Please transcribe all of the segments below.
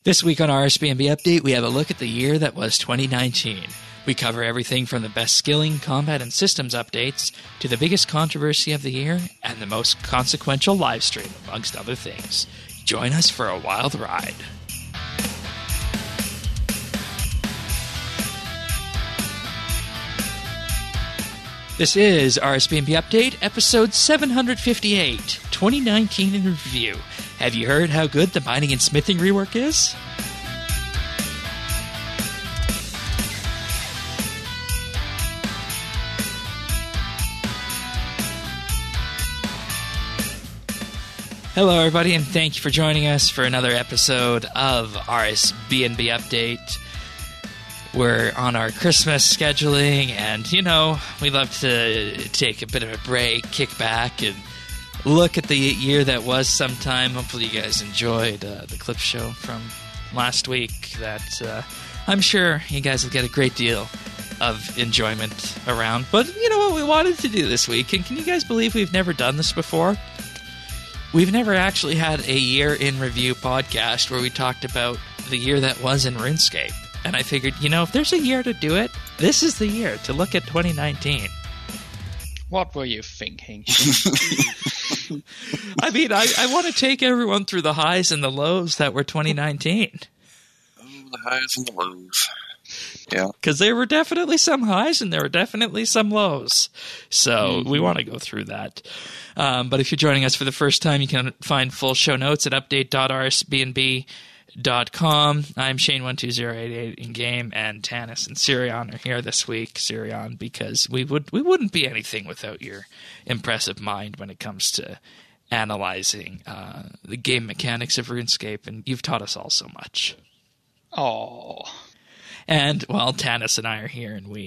This week on RSBNB Update, we have a look at the year that was 2019. We cover everything from the best skilling, combat, and systems updates to the biggest controversy of the year and the most consequential livestream, amongst other things. Join us for a wild ride. This is RSBNB Update, episode 758, 2019 in review. Have you heard how good the mining and smithing rework is? Hello, everybody, and thank you for joining us for another episode of RSBNB Update. We're on our Christmas scheduling, and, we love to take a bit of a break, kick back, and look at the year that was sometime. Hopefully you guys enjoyed the clip show from last week that I'm sure you guys will get a great deal of enjoyment around. But you know what we wanted to do this week, and can you guys believe we've never done this before? We've never actually had a year in review podcast where we talked about the year that was in RuneScape. And I figured, if there's a year to do it, this is the year to look at 2019. What were you thinking? I mean, I want to take everyone through the highs and the lows that were 2019. Oh, the highs and the lows. Yeah. Because there were definitely some highs and there were definitely some lows. So we want to go through that. But if you're joining us for the first time, you can find full show notes at update.rsbnb.com. I'm Shane12088 in game, and Tanis and Sirion are here this week. Sirion, because we wouldn't be anything without your impressive mind when it comes to analyzing the game mechanics of RuneScape, and you've taught us all so much. Oh. And Tanis and I are here, and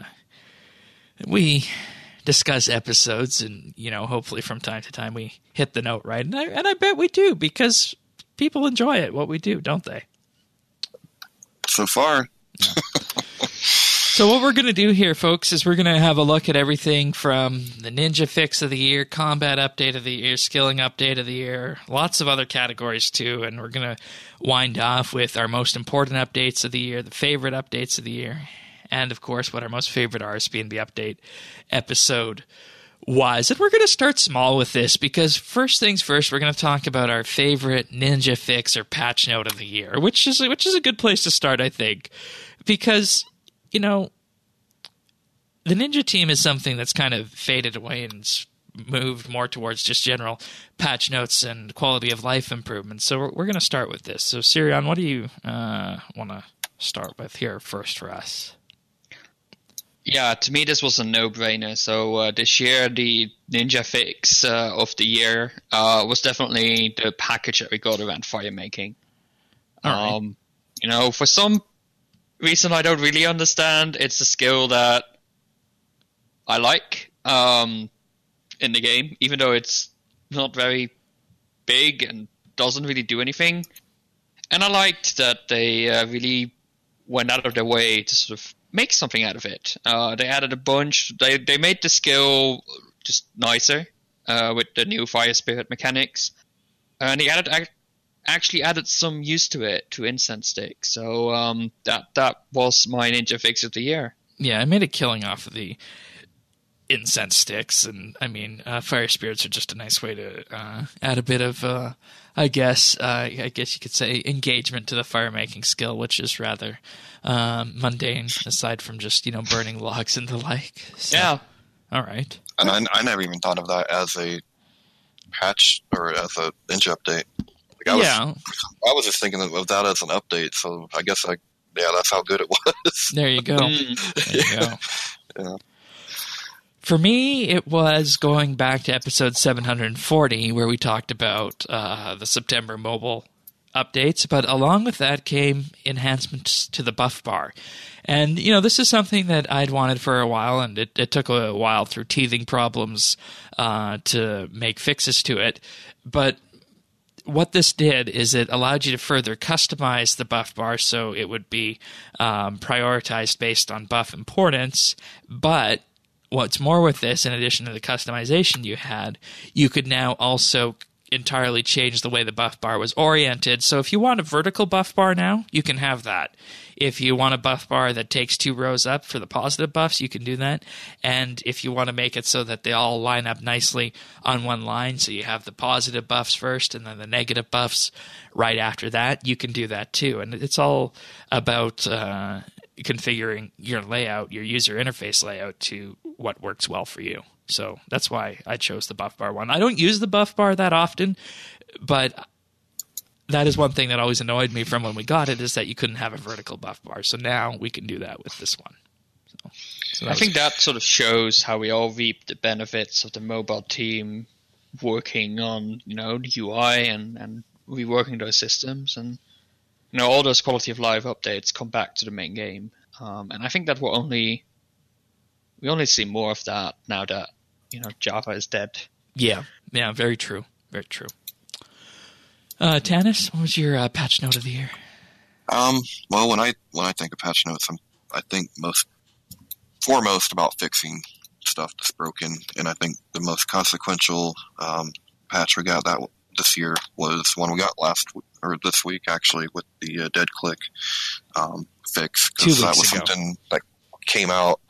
we discuss episodes, and hopefully from time to time we hit the note right, and I bet we do, because people enjoy it, what we do, don't they? So far. Yeah. So what we're going to do here, folks, is we're going to have a look at everything from the Ninja Fix of the year, Combat Update of the year, Skilling Update of the year, lots of other categories too, and we're going to wind off with our most important updates of the year, the favorite updates of the year, and of course what our most favorite RSBNB Update episode was. And we're going to start small with this, because first things first, we're going to talk about our favorite Ninja Fix or patch note of the year, which is a good place to start, I think, because the Ninja team is something that's kind of faded away and moved more towards just general patch notes and quality of life improvements. So we're going to start with this. So Sirion, what do you want to start with here first for us? Yeah, to me this was a no-brainer. So this year the Ninja Fix of the year was definitely the package that we got around firemaking. Right. For some reason I don't really understand, it's a skill that I like in the game, even though it's not very big and doesn't really do anything. And I liked that they really went out of their way to sort of make something out of it. They added a bunch. They made the skill just nicer with the new Fire Spirit mechanics, and he actually added some use to it, to Incense Stick. So that was my Ninja Fix of the year. Yeah, I made a killing off of the Incense Sticks, and I mean, Fire Spirits are just a nice way to add a bit of, I guess you could say, engagement to the firemaking skill, which is rather mundane, aside from just burning logs and the like. So, yeah. All right. And I never even thought of that as a patch or as a Ninja update. I was just thinking of that as an update. So I guess that's how good it was. There you go. There you go. Yeah. For me, it was going back to episode 740, where we talked about the September mobile updates, but along with that came enhancements to the buff bar. And, this is something that I'd wanted for a while, and it took a while through teething problems to make fixes to it. But what this did is it allowed you to further customize the buff bar so it would be prioritized based on buff importance, but what's more with this, in addition to the customization you had, you could now also entirely changed the way the buff bar was oriented. So if you want a vertical buff bar now, you can have that. If you want a buff bar that takes 2 rows up for the positive buffs, you can do that. And if you want to make it so that they all line up nicely on one line, so you have the positive buffs first and then the negative buffs right after that, you can do that too. And it's all about configuring your layout, your user interface layout, to what works well for you. So that's why I chose the buff bar one. I don't use the buff bar that often, but that is one thing that always annoyed me from when we got it, is that you couldn't have a vertical buff bar. So now we can do that with this one. So I think that sort of shows how we all reap the benefits of the mobile team working on, the UI and reworking those systems, and all those quality of life updates come back to the main game. And I think that we only see more of that now that Java is dead. Yeah, very true, very true. Tanis, what was your patch note of the year? Well, when I think of patch notes, I think foremost about fixing stuff that's broken, and I think the most consequential patch we got this year was one we got this week, actually, with the dead click fix, because that was something that came out.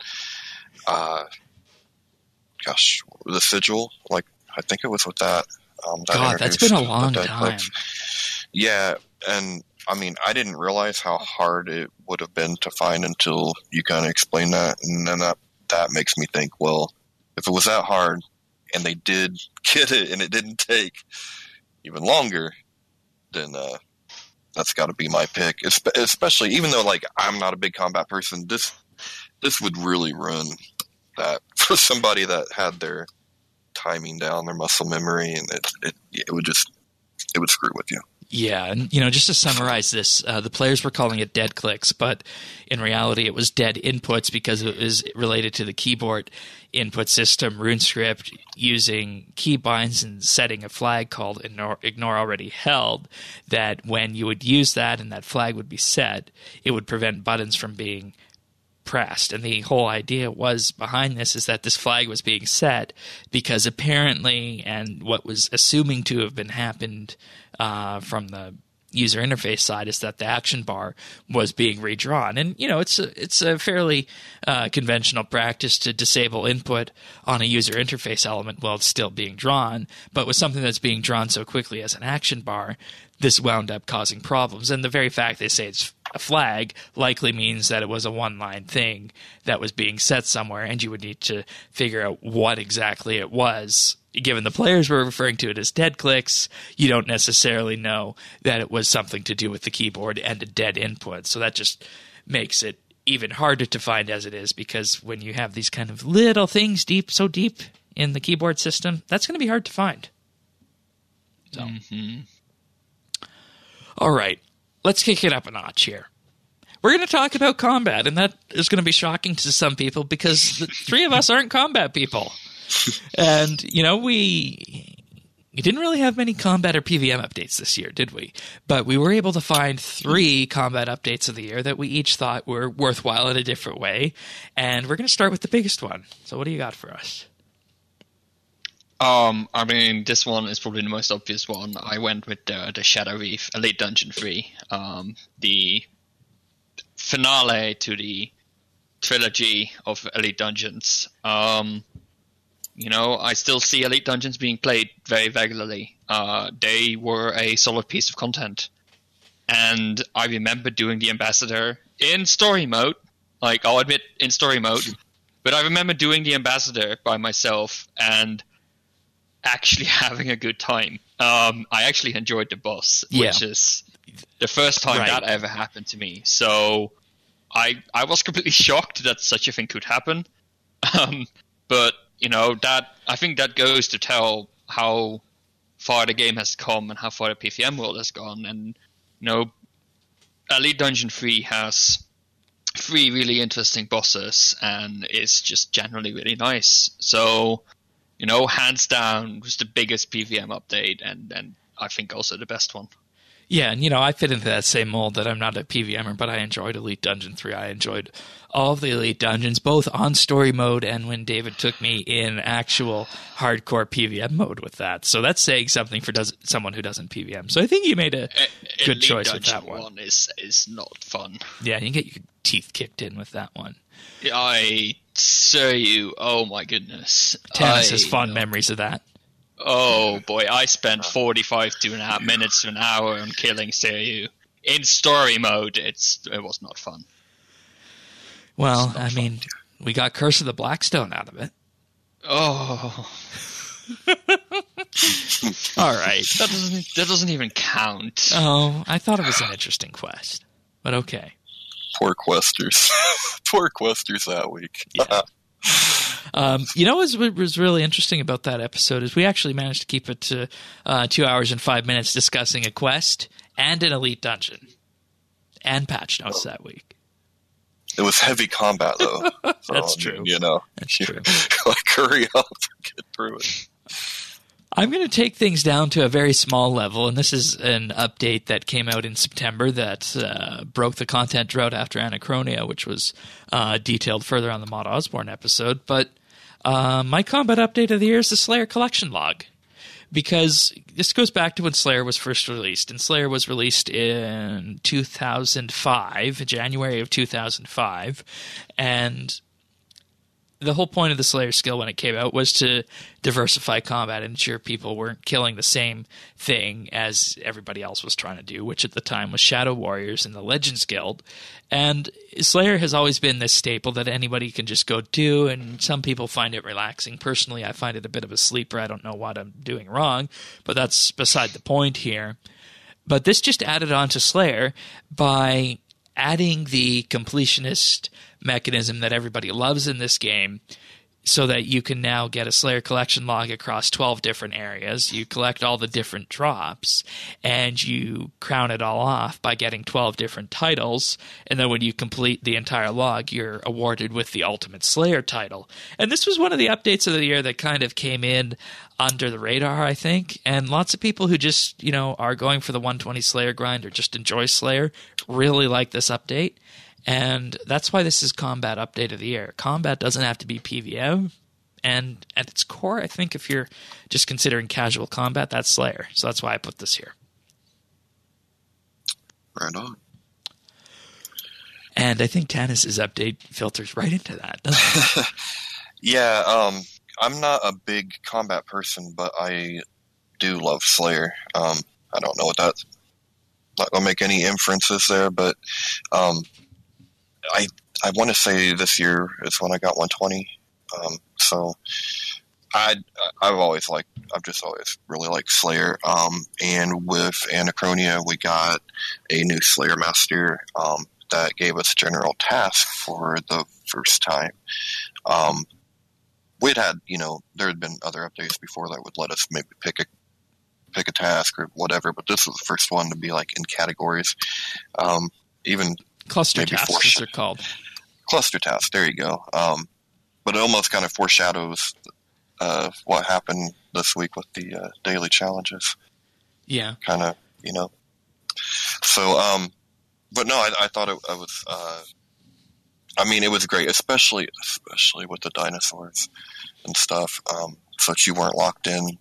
The sigil, I think it was with that. God, that's been a long time. Clicks. Yeah, and I mean, I didn't realize how hard it would have been to find until you kind of explained that, and then that makes me think, well, if it was that hard and they did get it and it didn't take even longer, then that's got to be my pick. Especially, even though I'm not a big combat person, this would really ruin that for somebody that had their timing down, their muscle memory, and it would screw with you. Yeah, and just to summarize this, the players were calling it dead clicks, but in reality it was dead inputs because it was related to the keyboard input system, RuneScript, using keybinds and setting a flag called ignore already held, that when you would use that and that flag would be set, it would prevent buttons from being pressed. And the whole idea was behind this is that this flag was being set because apparently, and what was assuming to have been happened from the user interface side, is that the action bar was being redrawn. And it's a fairly conventional practice to disable input on a user interface element while it's still being drawn, but with something that's being drawn so quickly as an action bar, this wound up causing problems. And the very fact they say it's a flag likely means that it was a one-line thing that was being set somewhere, and you would need to figure out what exactly it was. Given the players were referring to it as dead clicks, you don't necessarily know that it was something to do with the keyboard and a dead input. So that just makes it even harder to find as it is, because when you have these kind of little things so deep in the keyboard system, that's going to be hard to find. So, All right, let's kick it up a notch here. We're going to talk about combat, and that is going to be shocking to some people because the three of us aren't combat people. And, we didn't really have many combat or PVM updates this year, did we? But we were able to find 3 combat updates of the year that we each thought were worthwhile in a different way. And we're going to start with the biggest one. So what do you got for us? I mean, this one is probably the most obvious one. I went with the Shadow Reef Elite Dungeon 3, the finale to the trilogy of Elite Dungeons. I still see Elite Dungeons being played very regularly. They were a solid piece of content. And I remember doing the Ambassador in story mode. I'll admit, in story mode. But I remember doing the Ambassador by myself and actually having a good time. I actually enjoyed the boss, which is the first time that ever happened to me. So I was completely shocked that such a thing could happen. But that, I think that goes to tell how far the game has come and how far the PVM world has gone. And Elite Dungeon 3 has 3 really interesting bosses and is just generally really nice. So hands down, was the biggest PVM update, and I think also the best one. Yeah, and I fit into that same mold that I'm not a PVMer, but I enjoyed Elite Dungeon 3. I enjoyed all of the Elite Dungeons, both on story mode and when David took me in actual hardcore PVM mode with that. So that's saying something for someone who doesn't PVM. So I think you made a good Elite choice with Dungeon that one. Is not fun. Yeah, you get your teeth kicked in with that one. I say you, oh my goodness. Tannis has fond memories of that. Oh boy, I spent 45 to an hour, minutes to an hour on killing Seiryu. In story mode, it was not fun. Well, I mean, we got Curse of the Blackstone out of it. Oh. All right. That doesn't even count. Oh, I thought it was an interesting quest. But okay. Poor questers. Poor questers that week. Yeah. What was really interesting about that episode is we actually managed to keep it to 2 hours and 5 minutes discussing a quest and an elite dungeon and patch notes that week. It was heavy combat, though. So, That's true. That's true. Like, hurry up and get through it. I'm going to take things down to a very small level, and this is an update that came out in September that broke the content drought after Anachronia, which was detailed further on the Maud Osborne episode. But my combat update of the year is the Slayer collection log, because this goes back to when Slayer was first released, and Slayer was released in 2005, January of 2005, and the whole point of the Slayer skill when it came out was to diversify combat and ensure people weren't killing the same thing as everybody else was trying to do, which at the time was Shadow Warriors and the Legends Guild. And Slayer has always been this staple that anybody can just go do, and some people find it relaxing. Personally, I find it a bit of a sleeper. I don't know what I'm doing wrong, but that's beside the point here. But this just added on to Slayer by adding the completionist mechanism that everybody loves in this game, so that you can now get a Slayer collection log across 12 different areas. You collect all the different drops, and you crown it all off by getting 12 different titles, and then when you complete the entire log, you're awarded with the Ultimate Slayer title. And this was one of the updates of the year that kind of came in under the radar, I think, and lots of people who just, are going for the 120 Slayer grind or just enjoy Slayer really like this update. And that's why this is Combat Update of the Year. Combat doesn't have to be PVM. And at its core, I think if you're just considering casual combat, that's Slayer. So that's why I put this here. Right on. And I think Tannis's update filters right into that, doesn't it? Yeah, I'm not a big combat person, but I do love Slayer. I don't know what that's... Not going to make any inferences there, but... I want to say this year is when I got 120. So I've just always really liked Slayer. And with Anachronia, we got a new Slayer Master that gave us general task for the first time. We'd had, there had been other updates before that would let us maybe pick a task or whatever, but this was the first one to be like in categories. Even cluster tasks, as they're called. Cluster tasks, there you go. But it almost kind of foreshadows what happened this week with the daily challenges. Yeah. Kind of, So, but no, I thought it was, it was great, especially with the dinosaurs and stuff, so that you weren't locked in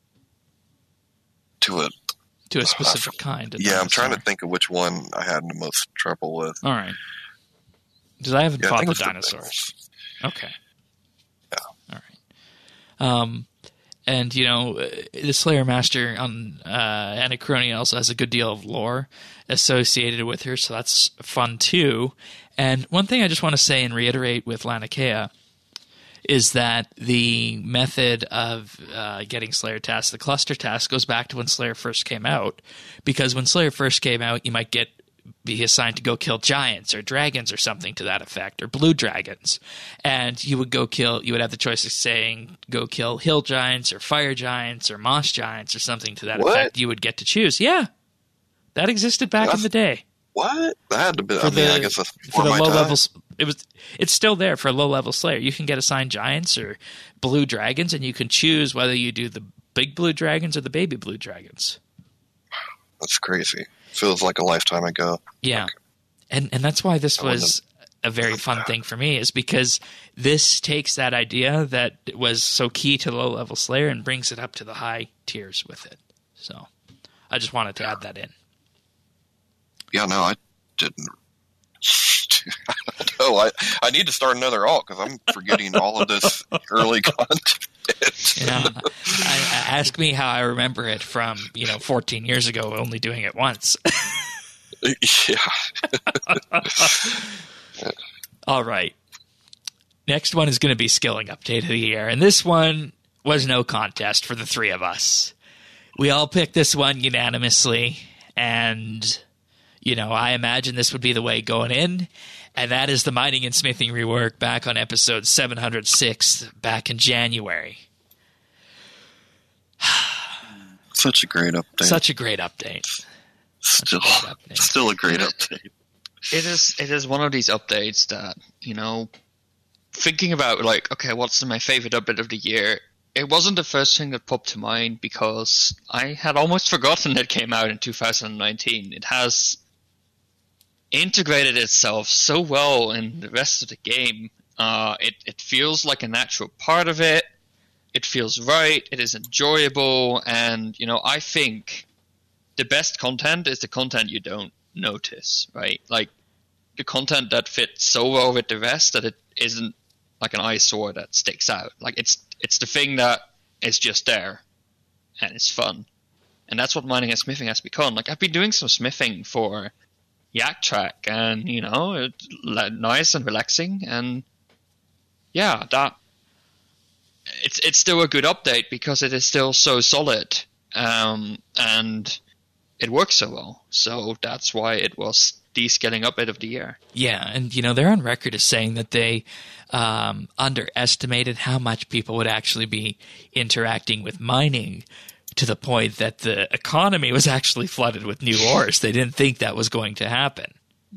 to a specific kind of dinosaur. I'm trying to think of which one I had the most trouble with. All right. Because I haven't fought the dinosaurs. Okay. Yeah. All right. And, the Slayer Master on Anachronia also has a good deal of lore associated with her, so that's fun too. And one thing I just want to say and reiterate with Laniakea is that the method of getting Slayer tasks, the cluster task, goes back to when Slayer first came out. Because when Slayer first came out, you might be assigned to go kill giants or dragons or something to that effect, or blue dragons. And you would have the choice of saying, go kill hill giants or fire giants or moss giants or something to that effect. You would get to choose. Yeah. That existed back in the day. What? That had to be, I guess that's for the low levels. It's still there for a low level Slayer. You can get assigned giants or blue dragons, and you can choose whether you do the big blue dragons or the baby blue dragons. That's crazy. feels like a lifetime ago. Yeah. And that's why this was a very fun thing for me, is because this takes that idea that was so key to low-level Slayer and brings it up to the high tiers with it. So I just wanted to add that in. Yeah, no, I didn't. I don't know. I need to start another alt because I'm forgetting all of this early content. Yeah, ask me how I remember it from 14 years ago, only doing it once. Yeah. All right. Next one is going to be Skilling Update of the Year, and this one was no contest for the three of us. We all picked this one unanimously, and I imagine this would be the way going in, and that is the mining and smithing rework back on episode 706 back in January. Such a great update. Such a great update. Still a great update. It is one of these updates that, thinking about okay, what's my favorite update of the year? It wasn't the first thing that popped to mind because I had almost forgotten it came out in 2019. It has integrated itself so well in the rest of the game. It feels like a natural part of it. It feels right. It is enjoyable. And, I think the best content is the content you don't notice, right? Like the content that fits so well with the rest that it isn't like an eyesore that sticks out. Like it's the thing that is just there and it's fun. And that's what mining and smithing has become. Like I've been doing some smithing for Yak Track and, it's nice and relaxing. And yeah, that it's still a good update because it is still so solid. And it works so well. So that's why it was the scaling update of the year. Yeah, and they're on record as saying that they underestimated how much people would actually be interacting with mining, to the point that the economy was actually flooded with new ores. They didn't think that was going to happen.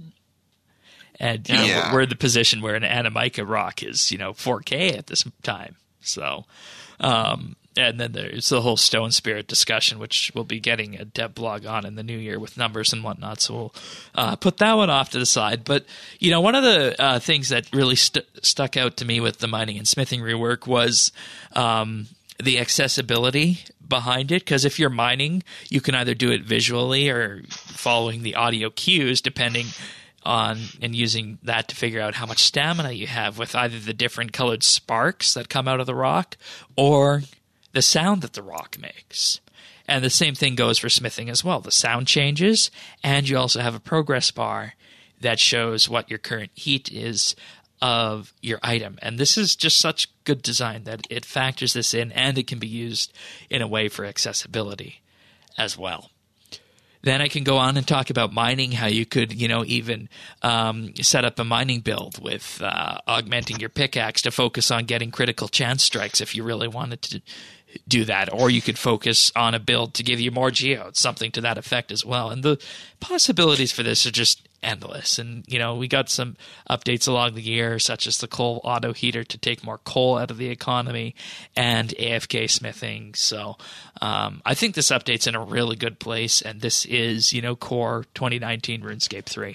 And we're in the position where an Anamica rock is 4K at this time. So and then there's the whole Stone Spirit discussion, which we'll be getting a dev blog on in the new year with numbers and whatnot. So we'll put that one off to the side. But, one of the things that really stuck out to me with the mining and smithing rework was the accessibility behind it. Because if you're mining, you can either do it visually or following the audio cues, depending on and using that to figure out how much stamina you have with either the different colored sparks that come out of the rock or the sound that the rock makes. And the same thing goes for smithing as well. The sound changes, and you also have a progress bar that shows what your current heat is of your item. And this is just such good design that it factors this in, and it can be used in a way for accessibility as well. Then I can go on and talk about mining, how you could, even set up a mining build with augmenting your pickaxe to focus on getting critical chance strikes if you really wanted to do that. Or you could focus on a build to give you more geodes, something to that effect as well. And the possibilities for this are just endless. And, we got some updates along the year, such as the coal auto heater to take more coal out of the economy and AFK smithing. So I think this update's in a really good place. And this is, core 2019 RuneScape 3.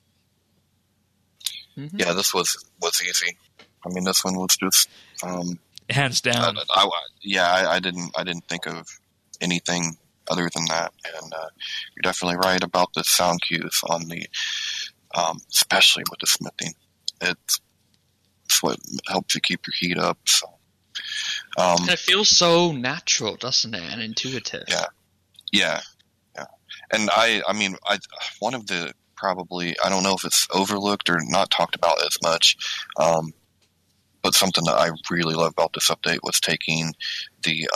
Mm-hmm. Yeah, this was easy. I mean, this one was just hands down. I didn't think of anything other than that, and you're definitely right about the sound cues on the, especially with the smithing. It's what helps you keep your heat up. So, and it feels so natural, doesn't it, and intuitive. Yeah. And one of the probably, I don't know if it's overlooked or not talked about as much, but something that I really love about this update was taking the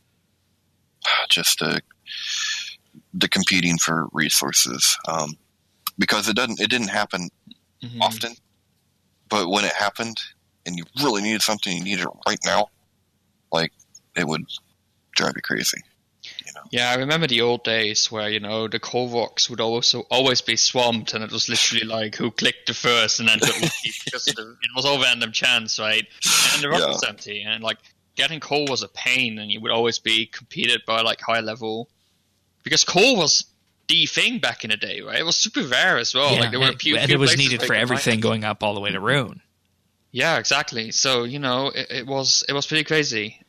the competing for resources, because it didn't happen often, but when it happened and you really needed something, you needed it right now, like it would drive you crazy. Yeah, I remember the old days where, the coal rocks would always be swamped, and it was literally like who clicked the first and then took the lead, because it was all random chance, right? And the rock was empty, and getting coal was a pain, and you would always be competed by high level, because coal was the thing back in the day, right? It was super rare as well. Like there were a few and it was places needed where for you could find everything it. going up all the way to Rune. Yeah, exactly. So it was pretty crazy.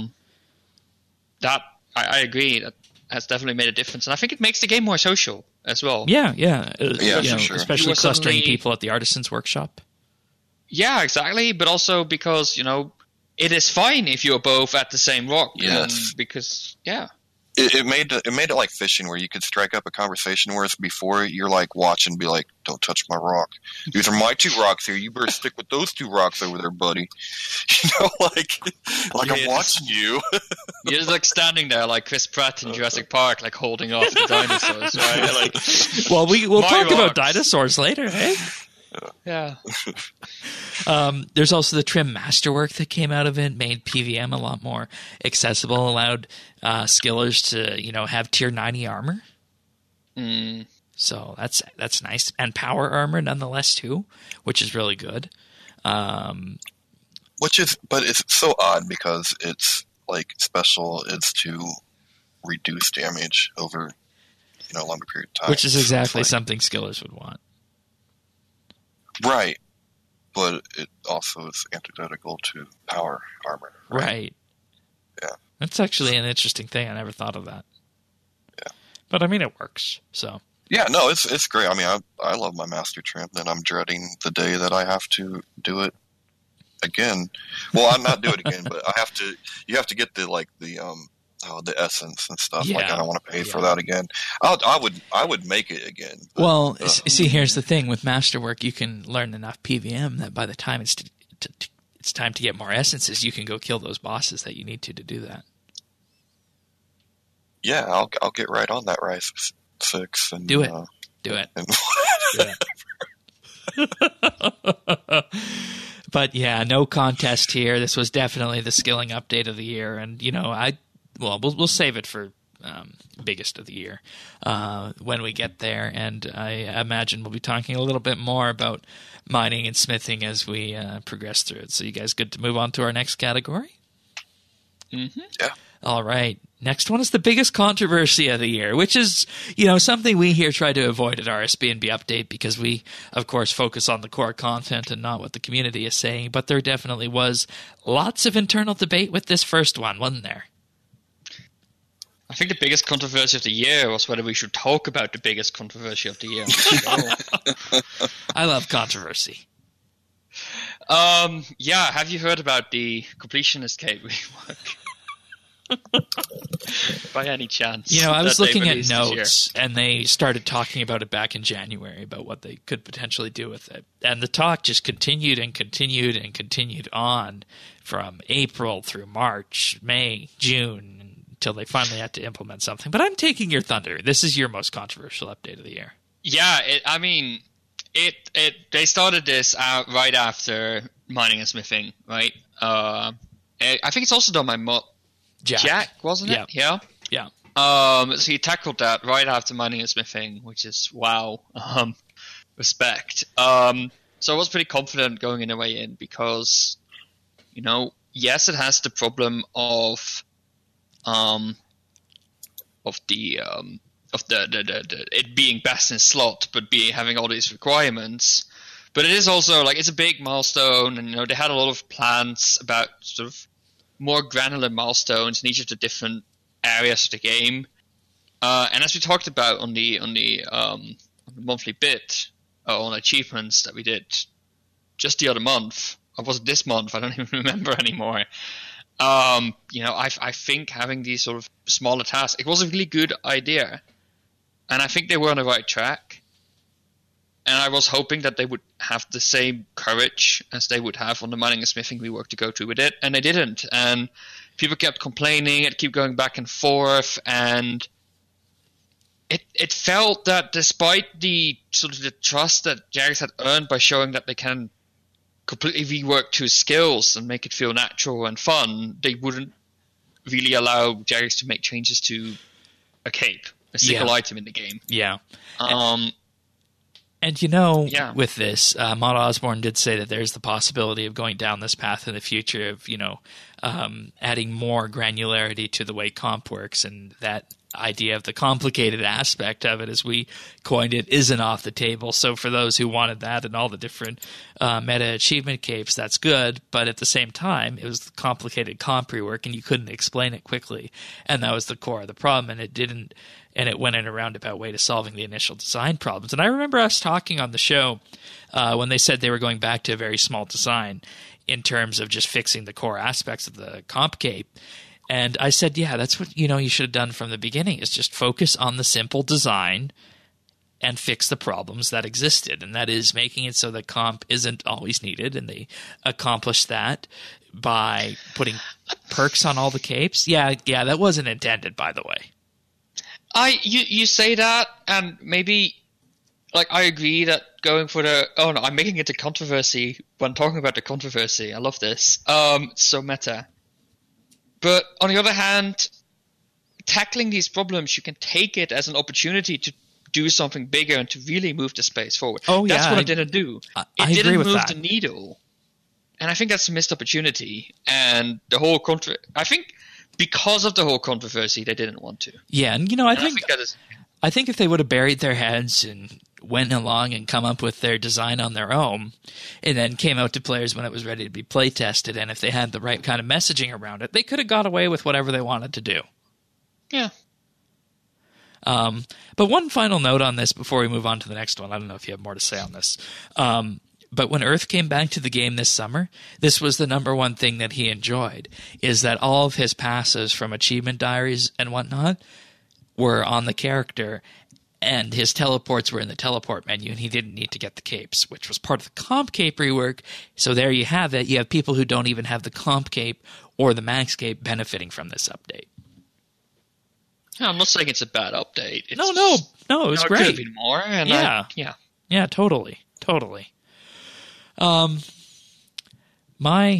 That I agree. That has definitely made a difference, and I think it makes the game more social as well. Yeah. Yeah, for sure. Especially You were clustering suddenly- people at the artisans' workshop. Yeah, exactly. But also because it is fine if you're both at the same rock. Yes. And because yeah. It made it like fishing, where you could strike up a conversation, whereas before you're like watching, and be like, "Don't touch my rock. These are my 2 rocks here. You better stick with those 2 rocks over there, buddy." Like I'm Yes. watching you. You're just like standing there like Chris Pratt in Jurassic Park, like holding off the dinosaurs, right? Like, Well, we'll My talk about rocks. dinosaurs later, hey? yeah. There's also the Trim Masterwork that came out of it, made PVM a lot more accessible, allowed skillers to have tier 90 armor. So that's nice, and power armor nonetheless too, which is really good. But it's so odd because it's like special is to reduce damage over a longer period of time, Which is So it's exactly like- something skillers would want. right. But it also is antithetical to power armor. Right. Yeah. That's actually an interesting thing. I never thought of that. Yeah. But I mean, it works. So Yeah, no, it's great. I mean, I love my Master Trim, and I'm dreading the day that I have to do it again. Well, I'm not do it again, but you have to get the essence and stuff. Like, Yeah. I don't want to pay for that again. I would make it again. But, well, see, here's the thing with Masterwork: you can learn enough PVM that by the time it's time to get more essences, you can go kill those bosses that you need to do that. yeah, I'll get right on that Rise 6 and Do it. Do it. And But yeah, no contest here. This was definitely the skilling update of the year, and we'll save it for biggest of the year when we get there, and I imagine we'll be talking a little bit more about mining and smithing as we progress through it. So you guys good to move on to our next category? Mm-hmm. Yeah. All right. Next one is the biggest controversy of the year, which is, something we here try to avoid at RSB&B Update because we, of course, focus on the core content and not what the community is saying. But there definitely was lots of internal debate with this first one, wasn't there? I think the biggest controversy of the year was whether we should talk about the biggest controversy of the year. I love controversy. Yeah, have you heard about the Completionist Cave rework? By any chance? I was that they looking at released this year? notes, and they started talking about it back in January, about what they could potentially do with it. And the talk just continued and continued and continued on from April through March, May, June, until they finally had to implement something. But I'm taking your thunder. This is your most controversial update of the year. Yeah, they started this out right after mining and smithing, right? I think it's also done by Jack, wasn't it? Yeah. So he tackled that right after mining and smithing, which is wow. Respect. So I was pretty confident going in the way in because, yes, it has the problem of the it being best in slot, but having all these requirements. But it is also it's a big milestone, and they had a lot of plans about sort of more granular milestones in each of the different areas of the game. And as we talked about on the monthly bit on achievements that we did just the other month, or was it this month? I don't even remember anymore. I think having these sort of smaller tasks, it was a really good idea, and I think they were on the right track. And I was hoping that they would have the same courage as they would have on the mining and smithing we worked to go through with it, and they didn't. And people kept complaining, it kept going back and forth, and it felt that despite the sort of the trust that Jagex had earned by showing that they can completely rework to his skills and make it feel natural and fun, they wouldn't really allow Jagex to make changes to a cape, a single item in the game. Yeah. And Yeah. with this, Maud Osborne did say that there's the possibility of going down this path in the future of, adding more granularity to the way comp works, and that idea of the complicated aspect of it, as we coined it, isn't off the table. So for those who wanted that and all the different meta achievement capes, that's good. But at the same time, it was complicated comp rework, and you couldn't explain it quickly. And that was the core of the problem, and it didn't. And it went in a roundabout way to solving the initial design problems. And I remember us talking on the show when they said they were going back to a very small design in terms of just fixing the core aspects of the comp cape. And I said, yeah, that's what you should have done from the beginning, is just focus on the simple design and fix the problems that existed. And that is making it so that comp isn't always needed. And they accomplished that by putting perks on all the capes. Yeah, that wasn't intended, by the way. You say that, and maybe, like, I agree that going for I'm making it a controversy when talking about the controversy. I love this. So meta. But on the other hand, tackling these problems, you can take it as an opportunity to do something bigger and to really move the space forward. Oh, yeah. That's what it didn't do. I didn't agree with move that. the needle. And I think that's a missed opportunity. And the whole I think because of the whole controversy, they didn't want to. Yeah, and I think if they would have buried their heads and went along and come up with their design on their own, and then came out to players when it was ready to be play tested, and if they had the right kind of messaging around it, they could have got away with whatever they wanted to do. Yeah. But one final note on this before we move on to the next one. I don't know if you have more to say on this. But when Earth came back to the game this summer, this was the number one thing that he enjoyed, is that all of his passes from achievement diaries and whatnot were on the character, and his teleports were in the teleport menu, and he didn't need to get the capes, which was part of the comp cape rework. So there you have it. You have people who don't even have the comp cape or the max cape benefiting from this update. No, I'm not saying it's a bad update. It's No, it was great. It could have been more. And Yeah, totally. My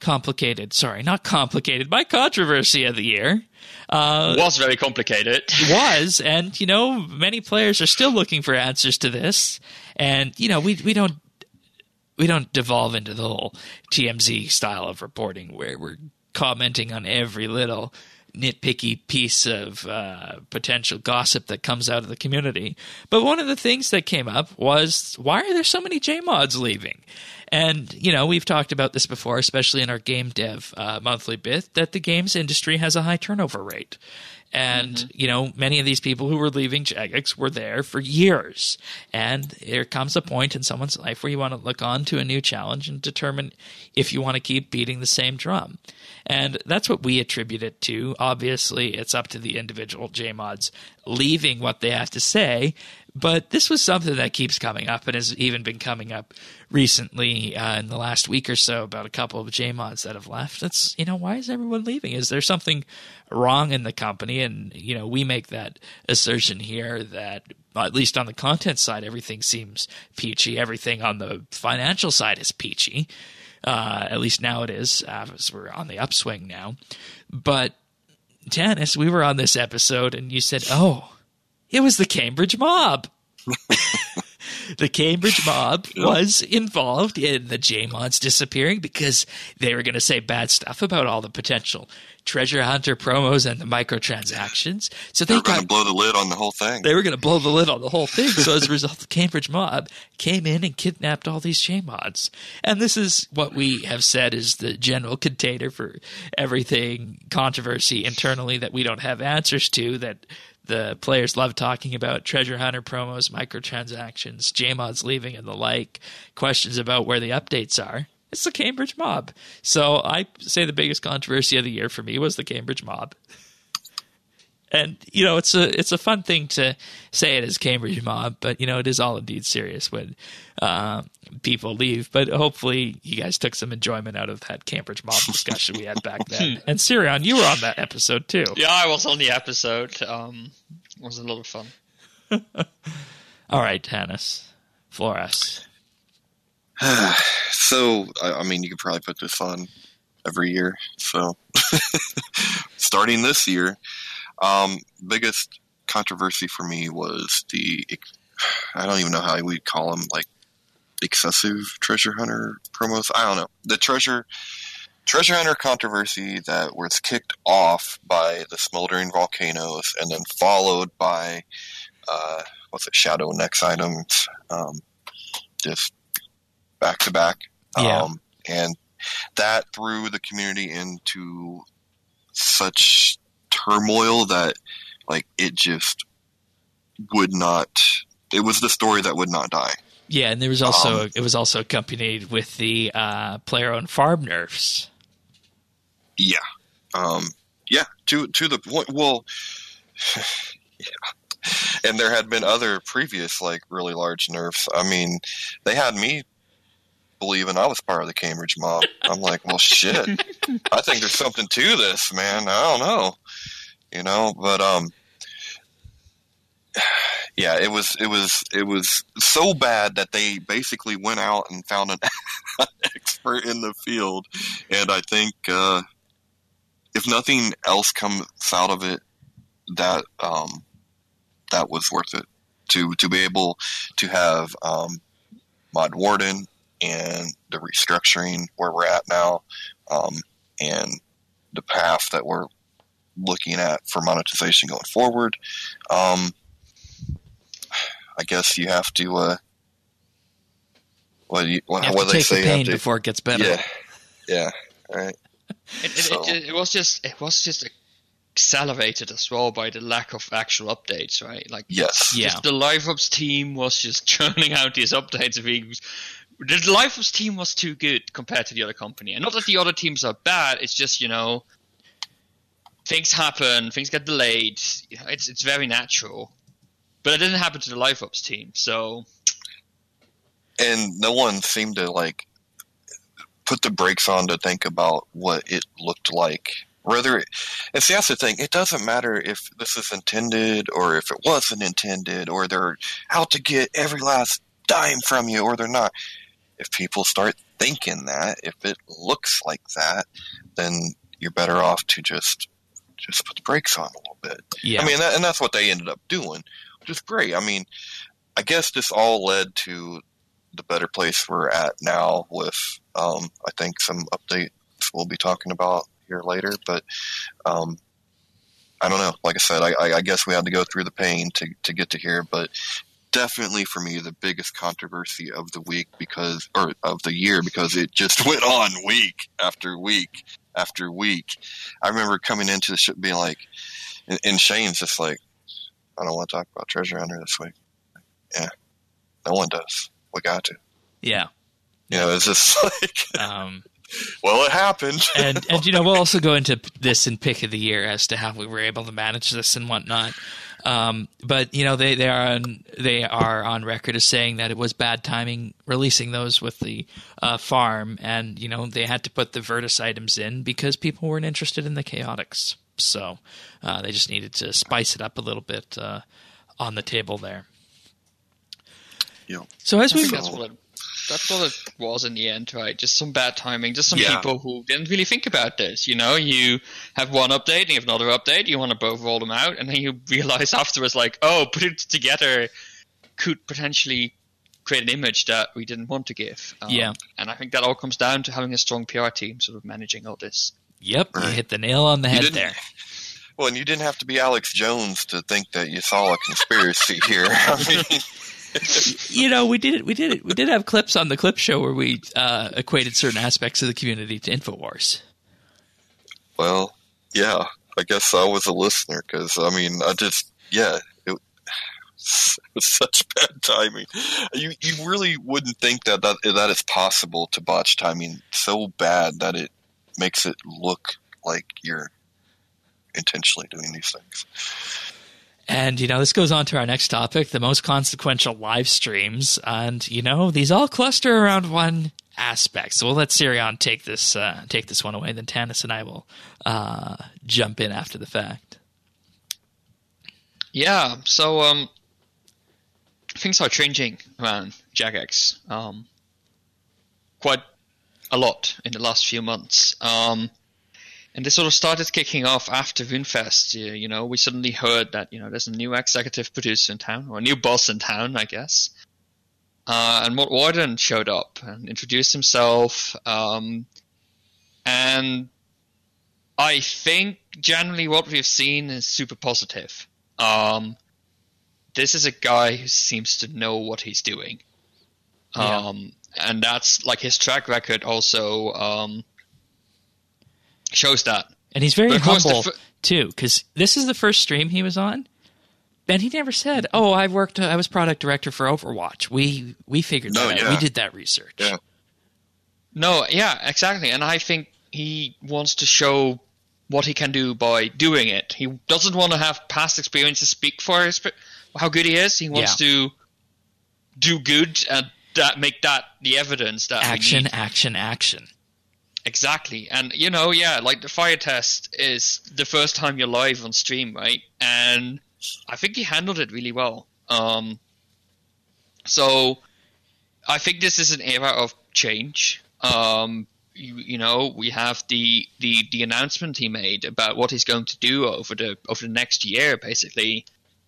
controversy of the year was very complicated. was, and many players are still looking for answers to this, and we don't devolve into the whole TMZ style of reporting where we're commenting on every little nitpicky piece of potential gossip that comes out of the community. But one of the things that came up was, why are there so many JMods leaving? And, we've talked about this before, especially in our game dev monthly bit, that the games industry has a high turnover rate. And, many of these people who were leaving Jagex were there for years. And there comes a point in someone's life where you want to look on to a new challenge and determine if you want to keep beating the same drum. And that's what we attribute it to. Obviously, it's up to the individual JMods leaving what they have to say. But this was something that keeps coming up and has even been coming up recently in the last week or so about a couple of JMods that have left. That's, why is everyone leaving? Is there something wrong in the company? And, we make that assertion here that, at least on the content side, everything seems peachy. Everything on the financial side is peachy. At least now it is, as we're on the upswing now. But, Dennis, we were on this episode and you said, it was the Cambridge mob. The Cambridge mob was involved in the JMods disappearing because they were going to say bad stuff about all the potential treasure hunter promos and the microtransactions. So they were going to blow the lid on the whole thing. They were going to blow the lid on the whole thing. So as a result, the Cambridge mob came in and kidnapped all these JMods. And this is what we have said is the general container for everything controversy internally that we don't have answers to, that the players love talking about: treasure hunter promos, microtransactions, JMods leaving, and the like. Questions about where the updates are. It's the Cambridge mob. So I say the biggest controversy of the year for me was the Cambridge mob. And, it's a fun thing to say it as Cambridge mob, but, it is all indeed serious when people leave. But hopefully you guys took some enjoyment out of that Cambridge mob discussion we had back then. And Sirion, you were on that episode too. Yeah, I was on the episode. It was a lot of fun. All right, Hannes, Flores. So, you could probably put this on every year. So, starting this year, biggest controversy for me was I don't even know how we'd call them, like excessive treasure hunter promos. I don't know. The treasure Treasure Hunter controversy that was kicked off by the smoldering volcanoes and then followed by Shadow Next items, just back to back. Yeah. And that threw the community into such turmoil that it just would not. It was the story that would not die. Yeah, and there was also it was also accompanied with the player-owned farm nerfs. Yeah. To the point. Well, yeah. And there had been other previous really large nerfs. I mean, they had me believing I was part of the Cambridge mob. I'm like, well, shit. I think there's something to this, man. I don't know, but yeah, it was so bad that they basically went out and found an expert in the field, and I think if nothing else comes out of it, that was worth it to be able to have Mod Warden and the restructuring where we're at now, and the path that we're looking at for monetization going forward. I guess you have to. What you have do to they take say? the pain before it gets better. Yeah. All right. It was just accelerated as well by the lack of actual updates, right? Yes. Yeah. Just the Live Ops team was just churning out these updates. The Live Ops team was too good compared to the other company, and not that the other teams are bad. It's just things happen, things get delayed. It's very natural, but it didn't happen to the Live Ops team. So, and no one seemed to put the brakes on to think about what it looked like. And see, that's the thing. It doesn't matter if this is intended or if it wasn't intended, or they're out to get every last dime from you, or they're not. If people start thinking that, if it looks like that, then you're better off to just put the brakes on a little bit. Yeah. I mean, and that's what they ended up doing, which is great. I mean, I guess this all led to the better place we're at now with, I think, some updates we'll be talking about here later. But I don't know. Like I said, I guess we had to go through the pain to get to here. But definitely for me, the biggest controversy of the week of the year, because it just went on week after week after week. I remember coming into the ship being like, and Shane's just like, I don't want to talk about Treasure Hunter this week. Yeah, no one does. We got to. Yeah. It's just like, well, it happened. and we'll also go into this in pick of the year as to how we were able to manage this and whatnot. But they are on record as saying that it was bad timing releasing those with the farm, and they had to put the Virtus items in because people weren't interested in the chaotics. So they just needed to spice it up a little bit on the table there. Yeah. So as we that's what it was in the end, right? Just some bad timing, just some people who didn't really think about this. You have one update and you have another update, you want to both roll them out, and then you realize afterwards, put it together could potentially create an image that we didn't want to give. And I think that all comes down to having a strong PR team sort of managing all this. Yep, right. You hit the nail on the head there. Well, and you didn't have to be Alex Jones to think that you saw a conspiracy here. I mean, we did have clips on the clip show where we equated certain aspects of the community to InfoWars. Well, yeah, I guess I was a listener because it was such bad timing. You really wouldn't think that is possible to botch timing so bad that it makes it look like you're intentionally doing these things. And, this goes on to our next topic, the most consequential live streams. And, these all cluster around one aspect. So we'll let Sirion take this one away. Then Tanis and I will jump in after the fact. Yeah, so things are changing around Jagex quite a lot in the last few months. And this sort of started kicking off after RuneFest. We suddenly heard that, there's a new executive producer in town, or a new boss in town, I guess. And Mod Warden showed up and introduced himself. And And I think generally what we've seen is super positive. This is a guy who seems to know what he's doing. And that's like his track record also shows that. And he's very humble too, because this is the first stream he was on, and he never said, "Oh, I was product director for Overwatch. We figured that out. We did that research." Yeah. No, yeah, exactly. And I think he wants to show what he can do by doing it. He doesn't want to have past experience to speak for how good he is. He wants to do good and make that the evidence that action, we need. action. Exactly. And, like the fire test is the first time you're live on stream, right? And I think he handled it really well. So I think this is an era of change. We have the announcement he made about what he's going to do over the next year, basically.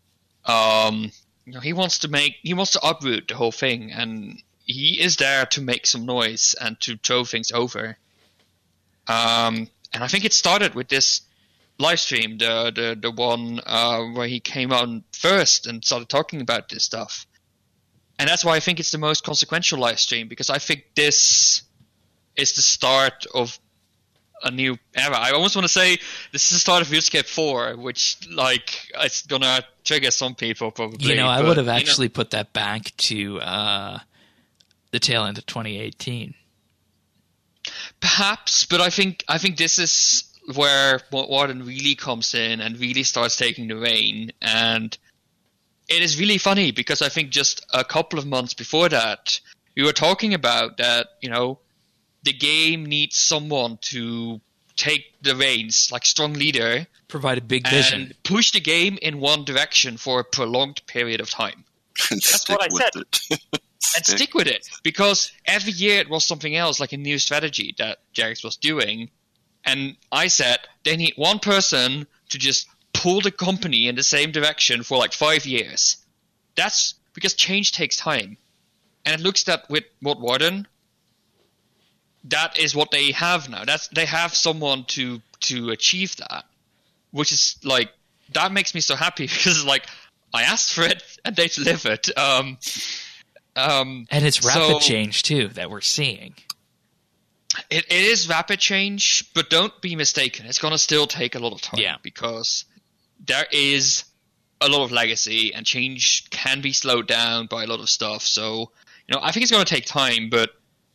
He wants to uproot the whole thing, and he is there to make some noise and to throw things over. And I think it started with this live stream, the one where he came on first and started talking about this stuff. And that's why I think it's the most consequential live stream, because I think this is the start of a new era. I almost want to say this is the start of RuneScape 4, which, it's going to trigger some people probably. I would have actually put that back to the tail end of 2018. Perhaps, but I think this is where Warden really comes in and really starts taking the reign. And it is really funny because I think just a couple of months before that, we were talking about that, the game needs someone to take the reins, like strong leader. Provide a big vision. And push the game in one direction for a prolonged period of time. That's what I said. And stick with it, because every year it was something else, like a new strategy that Jagex was doing. And I said they need one person to just pull the company in the same direction for 5 years. That's because change takes time. And it looks that with Warden, that is what they have now. They have someone to achieve that, which is that makes me so happy because I asked for it and they delivered. And it's rapid change too that we're seeing. It is rapid change, but don't be mistaken. It's going to still take a lot of time because there is a lot of legacy and change can be slowed down by a lot of stuff. So, I think it's going to take time, but,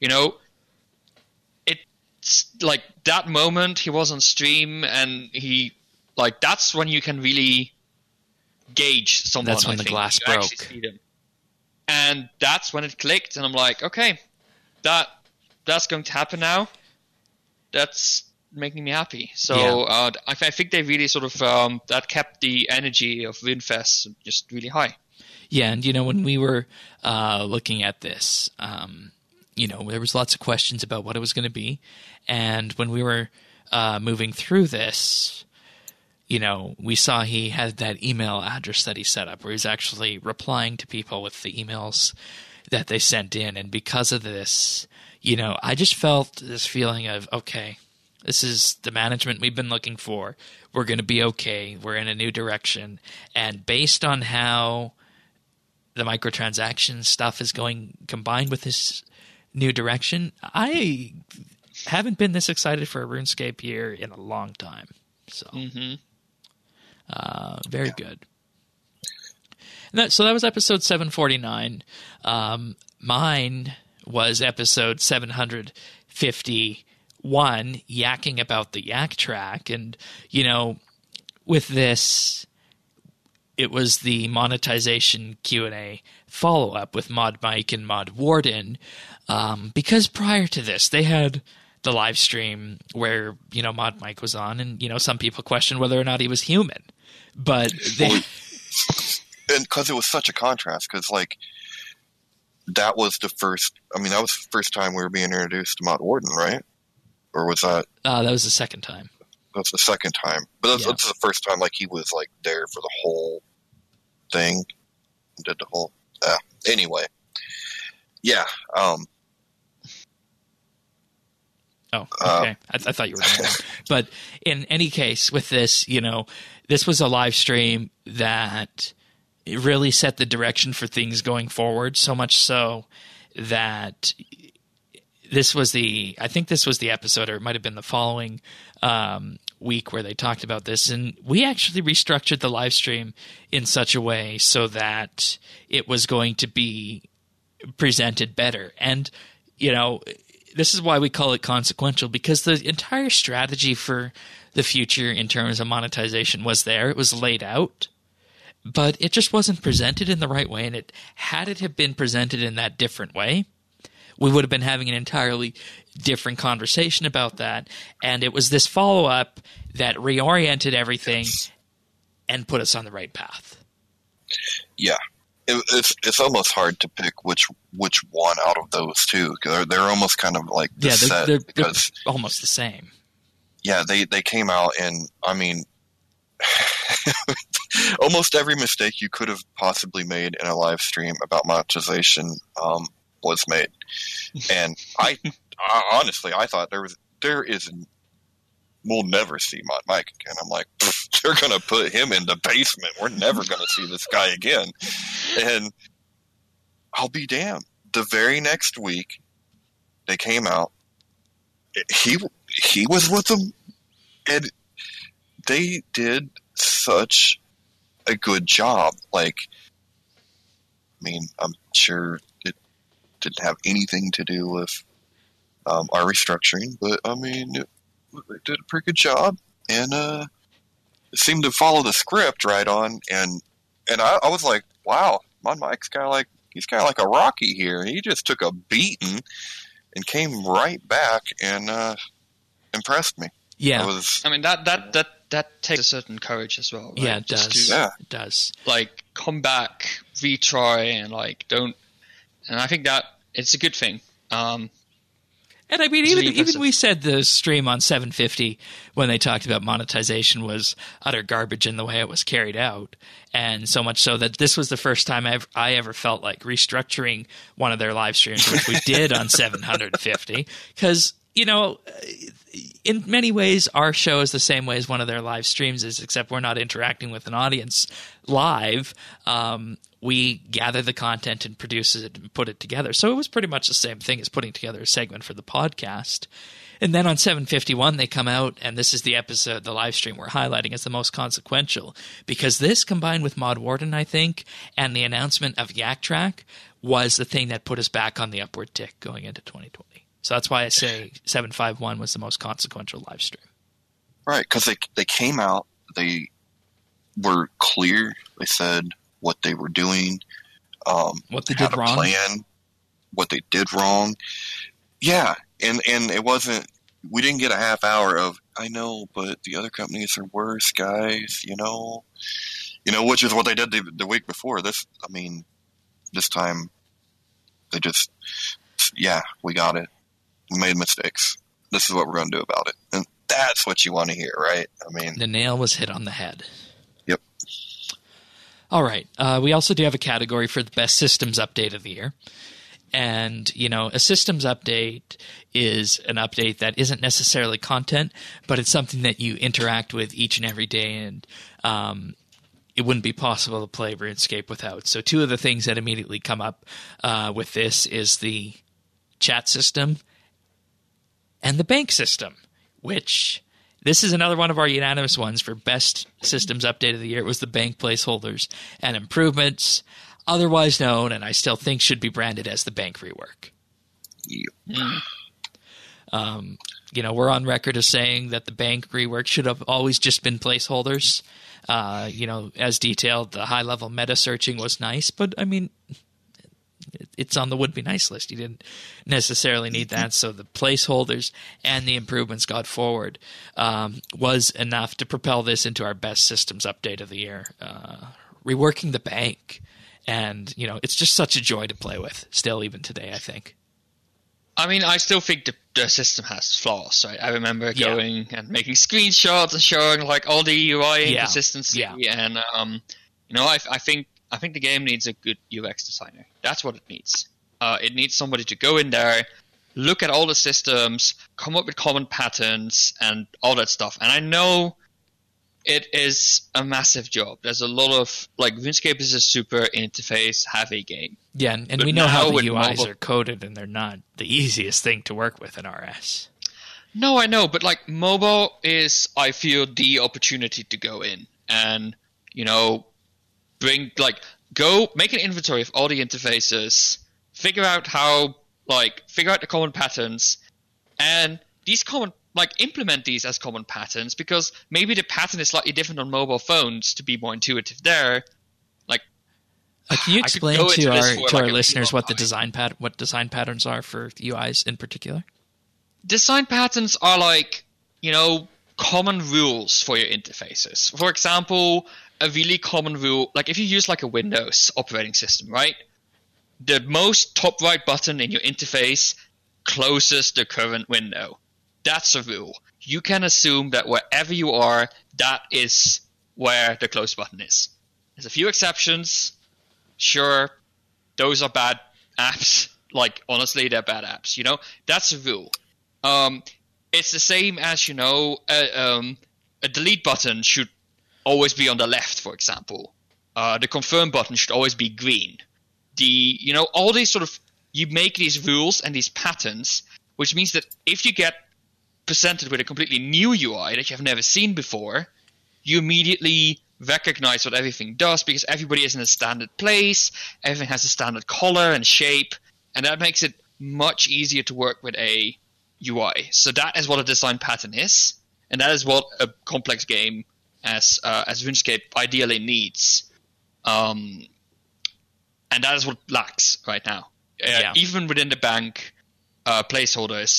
it's that moment he was on stream and he, that's when you can really gauge someone. That's when the glass broke. And that's when it clicked, and I'm like, okay, that's going to happen now. That's making me happy. So I think they really sort of that kept the energy of RuneFest just really high. Yeah, and when we were looking at this, there was lots of questions about what it was going to be, and when we were moving through this, we saw he had that email address that he set up where he's actually replying to people with the emails that they sent in. And because of this, I just felt this feeling of, okay, this is the management we've been looking for. We're going to be okay. We're in a new direction. And based on how the microtransaction stuff is going combined with this new direction, I haven't been this excited for a RuneScape year in a long time. So, very good. And so that was episode 749. Mine was episode 751, yakking about the Yak track. And, with this, it was the monetization Q&A follow-up with Mod Mike and Mod Warden. Because prior to this, they had the live stream where, Mod Mike was on, and, some people questioned whether or not he was human. But and because it was such a contrast, because that was the first time we were being introduced to Mod Warden, right? Or was that? That was the second time. That's the second time. But that's the first time he was there for the whole thing. Did the whole anyway. Yeah. Oh, okay. I thought you were going to. But in any case, with this, this was a live stream that it really set the direction for things going forward, so much so that I think this was the episode, or it might have been the following week where they talked about this. And we actually restructured the live stream in such a way so that it was going to be presented better. And, this is why we call it consequential, because the entire strategy for the future in terms of monetization was there. It was laid out, but it just wasn't presented in the right way. And had it have been presented in that different way, we would have been having an entirely different conversation about that. And it was this follow-up that reoriented everything and put us on the right path. Yeah. It's almost hard to pick which one out of those two. They're almost kind of like they're almost the same. Yeah, they came out and, I mean, almost every mistake you could have possibly made in a live stream about monetization was made. And I honestly, I thought we'll never see Mike again. I'm like, they're going to put him in the basement. We're never going to see this guy again. And I'll be damned. The very next week, they came out. He was with them, and they did such a good job. Like, I mean, I'm sure it didn't have anything to do with our restructuring, but I mean, they did a pretty good job, and seemed to follow the script right on. And I was like, wow, Mike's kind of like a Rocky here. He just took a beating and came right back and impressed me. Yeah, I mean that takes a certain courage as well. Right? Yeah, it does. It does. Like, come back, retry, and don't. And I think that it's a good thing. And I mean, even we said the stream on 750 when they talked about monetization was utter garbage in the way it was carried out. And so much so that this was the first time I ever felt like restructuring one of their live streams, which we did on 750. Because, in many ways, our show is the same way as one of their live streams is, except we're not interacting with an audience live. We gather the content and produce it and put it together. So it was pretty much the same thing as putting together a segment for the podcast. And then on 751, they come out, and this is the episode, the live stream we're highlighting as the most consequential, because this, combined with Mod Warden, I think, and the announcement of Yak Track, was the thing that put us back on the upward tick going into 2020. So that's why I say 751 was the most consequential live stream. Right, because they came out, they were clear, they said what they were doing, what they did wrong, plan, what they did wrong. Yeah, and it wasn't. We didn't get a half hour of I know, but the other companies are worse, guys. Which is what they did the week before. This time they just we got it. We made mistakes. This is what we're going to do about it, and that's what you want to hear, right? I mean, the nail was hit on the head. Yep. All right. We also do have a category for the best systems update of the year. And, a systems update is an update that isn't necessarily content, but it's something that you interact with each and every day. And it wouldn't be possible to play RuneScape without. So two of the things that immediately come up with this is the chat system and the bank system, which this is another one of our unanimous ones for best systems update of the year. It was the bank placeholders and improvements, otherwise known, and I still think should be branded as the bank rework. Yep. We're on record as saying that the bank rework should have always just been placeholders. As detailed, the high-level meta searching was nice, but I mean, it's on the would be nice list. You didn't necessarily need that. So the placeholders and the improvements got forward was enough to propel this into our best systems update of the year. Reworking the bank. And, it's just such a joy to play with still, even today, I think. I mean, I still think the system has flaws, right? I remember going and making screenshots and showing all the UI inconsistency. And, I think the game needs a good UX designer. That's what it needs. It needs somebody to go in there, look at all the systems, come up with common patterns, and all that stuff. And I know it is a massive job. There's a lot of, like, RuneScape is a super interface-heavy game. Yeah, and But we know how now the with UIs mobile- are coded, and they're not the easiest thing to work with in RS. No, I know, but like mobile is, I feel, the opportunity to go in and, go make an inventory of all the interfaces, figure out the common patterns, and implement these as common patterns, because maybe the pattern is slightly different on mobile phones to be more intuitive there. Can you I could explain go to into this our for, like, our a listeners video what what design patterns are for UIs in particular? Design patterns are common rules for your interfaces. For example, a really common rule, like if you use like a Windows operating system, right? The most top right button in your interface closes the current window. That's a rule. You can assume that wherever you are, that is where the close button is. There's a few exceptions. Sure, those are bad apps. Like, honestly, they're bad apps. That's a rule. It's the same as, a delete button should always be on the left, for example. The confirm button should always be green. All these you make these rules and these patterns, which means that if you get presented with a completely new UI that you have never seen before, you immediately recognize what everything does, because everybody is in a standard place, everything has a standard color and shape, and that makes it much easier to work with a UI. So that is what a design pattern is, and that is what a complex game as RuneScape ideally needs. And that is what lacks right now. Even within the bank placeholders,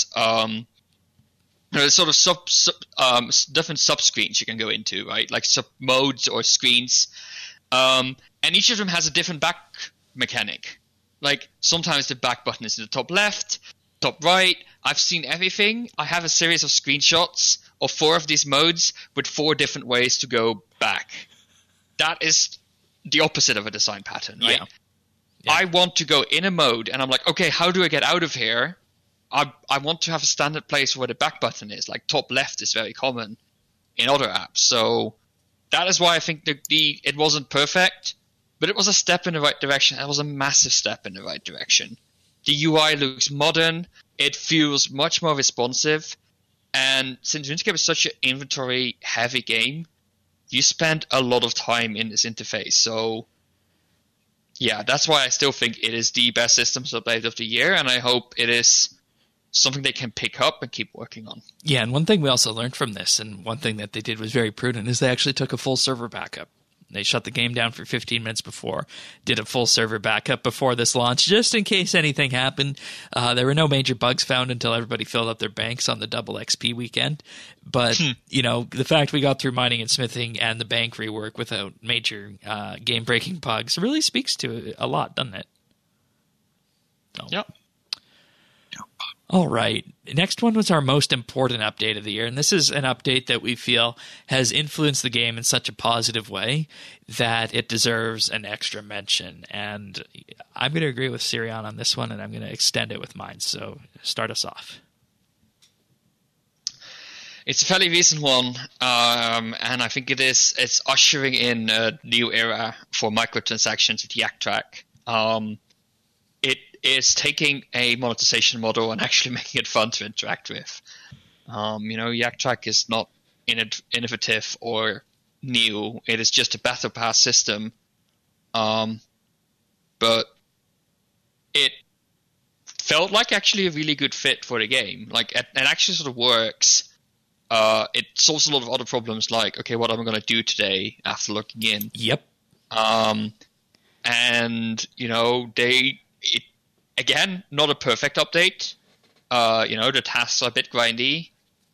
there's different sub-screens you can go into, right? Like sub-modes or screens. And each of them has a different back mechanic. Like, sometimes the back button is in the top left, top right. I've seen everything. I have a series of screenshots of 4 of these modes with 4 different ways to go back. That is the opposite of a design pattern, right? Yeah. I want to go in a mode, and I'm like, okay, how do I get out of here? I want to have a standard place where the back button is. Like, top left is very common in other apps. So that is why I think it wasn't perfect, but it was a step in the right direction. It was a massive step in the right direction. The UI looks modern. It feels much more responsive. And since RuneScape is such an inventory-heavy game, you spend a lot of time in this interface. So, yeah, that's why I still think it is the best systems update of the year, and I hope it is something they can pick up and keep working on. Yeah, and one thing we also learned from this, and one thing that they did was very prudent, is they actually took a full server backup. They shut the game down for 15 minutes before, did a full server backup before this launch, just in case anything happened. There were no major bugs found until everybody filled up their banks on the double XP weekend. But, the fact we got through mining and smithing and the bank rework without major game-breaking bugs really speaks to it a lot, doesn't it? So. Yep. All right. Next one was our most important update of the year, and this is an update that we feel has influenced the game in such a positive way that it deserves an extra mention. And I'm going to agree with Sirion on this one, and I'm going to extend it with mine. So start us off. It's a fairly recent one, and I think it's ushering in a new era for microtransactions at Yak Track. It is taking a monetization model and actually making it fun to interact with. Yak Track is not innovative or new. It is just a battle pass system. But it felt like actually a really good fit for the game. Like, it actually sort of works. It solves a lot of other problems, like, okay, what am I going to do today after looking in? Yep. Again, not a perfect update. The tasks are a bit grindy.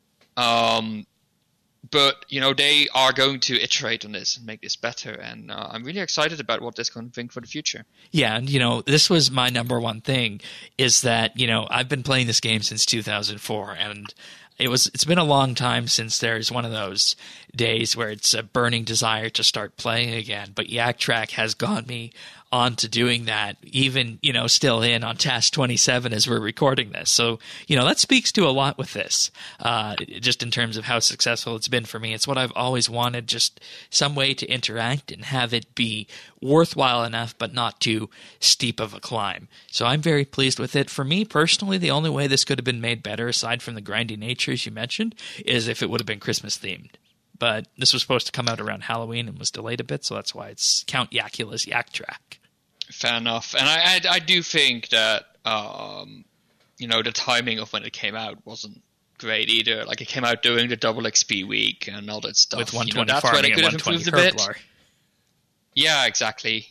But, they are going to iterate on this and make this better. And I'm really excited about what this going to bring for the future. Yeah, and, this was my number one thing, is that, I've been playing this game since 2004, and it's been a long time since there's one of those days where it's a burning desire to start playing again. But Yak Track has got me on to doing that, even, still in on task 27 as we're recording this. So, that speaks to a lot with this, just in terms of how successful it's been for me. It's what I've always wanted, just some way to interact and have it be worthwhile enough, but not too steep of a climb. So I'm very pleased with it. For me personally, the only way this could have been made better, aside from the grindy nature, as you mentioned, is if it would have been Christmas themed. But this was supposed to come out around Halloween and was delayed a bit, so that's why it's Count Yakula's Yak Track. Fair enough. And I do think that, the timing of when it came out wasn't great either. Like, it came out during the double XP week and all that stuff. With 120 that's where they farming could and have 120 improved a bit. Herblar. Yeah, exactly.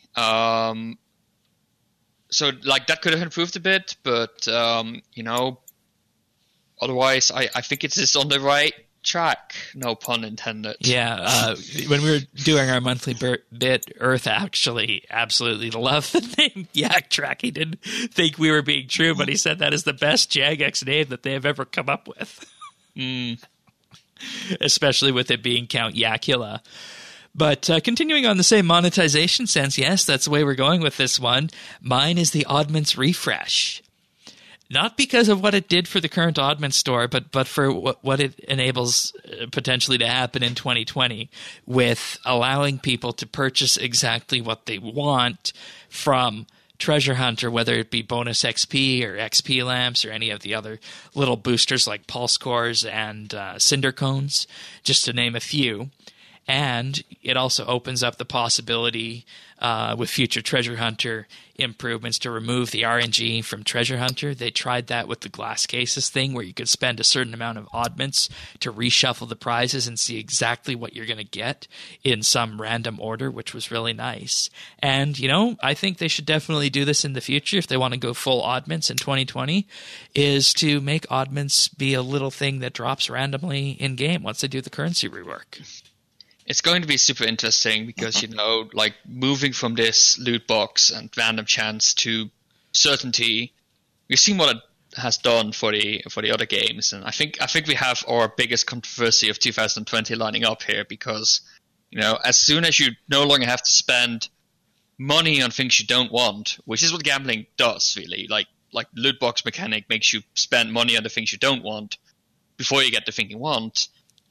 So, that could have improved a bit, but, otherwise, I think it's just on the right track, no pun intended. Yeah, when we were doing our monthly bit, Earth actually absolutely loved the name Yak Track. He didn't think we were being true, but he said that is the best Jagex name that they have ever come up with. Especially with it being Count Yakula. But continuing on the same monetization sense, yes, that's the way we're going with this one. Mine is the Oddments Refresh. Not because of what it did for the current Oddments store, but for what it enables potentially to happen in 2020 with allowing people to purchase exactly what they want from Treasure Hunter, whether it be bonus XP or XP lamps or any of the other little boosters like Pulse Cores and Cinder Cones, just to name a few. And it also opens up the possibility with future Treasure Hunter improvements to remove the RNG from Treasure Hunter. They tried that with the glass cases thing where you could spend a certain amount of oddments to reshuffle the prizes and see exactly what you're going to get in some random order, which was really nice. And, I think they should definitely do this in the future if they want to go full oddments in 2020, is to make oddments be a little thing that drops randomly in-game once they do the currency rework. It's going to be super interesting because, moving from this loot box and random chance to certainty, we've seen what it has done for the other games. And I think we have our biggest controversy of 2020 lining up here because, as soon as you no longer have to spend money on things you don't want, which is what gambling does, really. Like loot box mechanic makes you spend money on the things you don't want before you get the thing you want.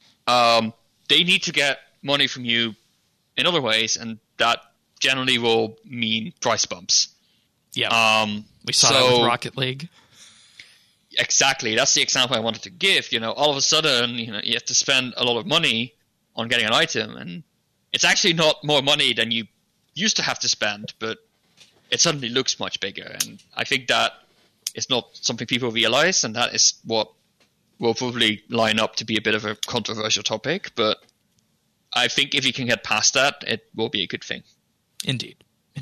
They need to get money from you in other ways, and that generally will mean price bumps. Yeah, we saw that with Rocket League. Exactly, that's the example I wanted to give. All of a sudden, you have to spend a lot of money on getting an item, and it's actually not more money than you used to have to spend, but it suddenly looks much bigger. And I think that is not something people realize, and that is what will probably line up to be a bit of a controversial topic, but I think if you can get past that, it will be a good thing. Indeed.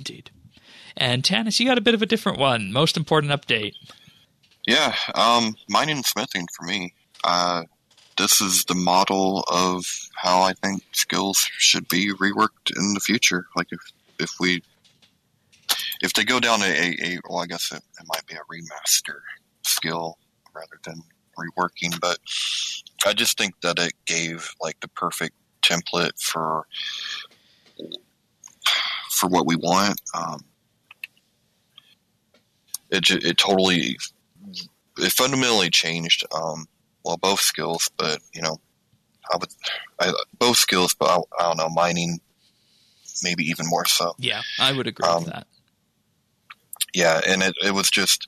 And Tanis, you got a bit of a different one. Most important update. Yeah, mining and smithing for me. This is the model of how I think skills should be reworked in the future. Like if they go down well, I guess it might be a remaster skill rather than reworking, but I just think that it gave the perfect template for what we want. It fundamentally changed both skills, but both skills, but I don't know, mining maybe even more so. Yeah, I would agree with that. Yeah, and it was just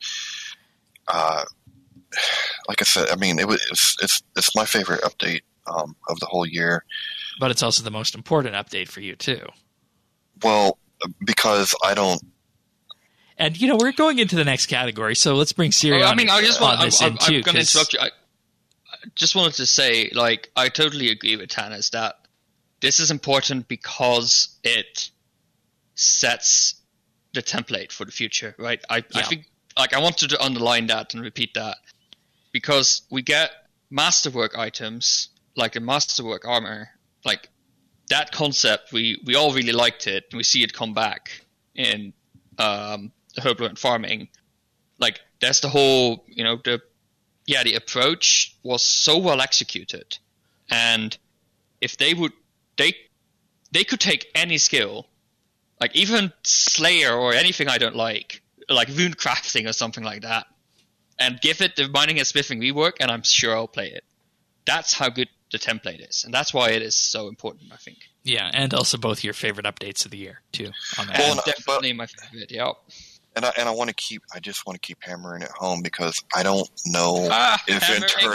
like I said, I mean, it's my favorite update of the whole year. But it's also the most important update for you, too. Well, because I don't... And, we're going into the next category, so let's bring Siri on this in, too. I'm going to interrupt you. I just wanted to say, I totally agree with Tanis that this is important because it sets the template for the future, right? I think, I wanted to underline that and repeat that because we get masterwork items, like the masterwork armor, that concept, we all really liked it, and we see it come back in the Herblar and farming. That's the whole, the approach was so well executed, and if they could take any skill Like even Slayer or anything I don't like rune crafting or something like that, and give it the mining and smithing rework, and I'm sure I'll play it. That's how good the template is, and that's why it is so important, I think. Yeah, and also both your favorite updates of the year too. On that. And definitely my favorite. Yeah. And I just want to keep hammering it home because I don't know if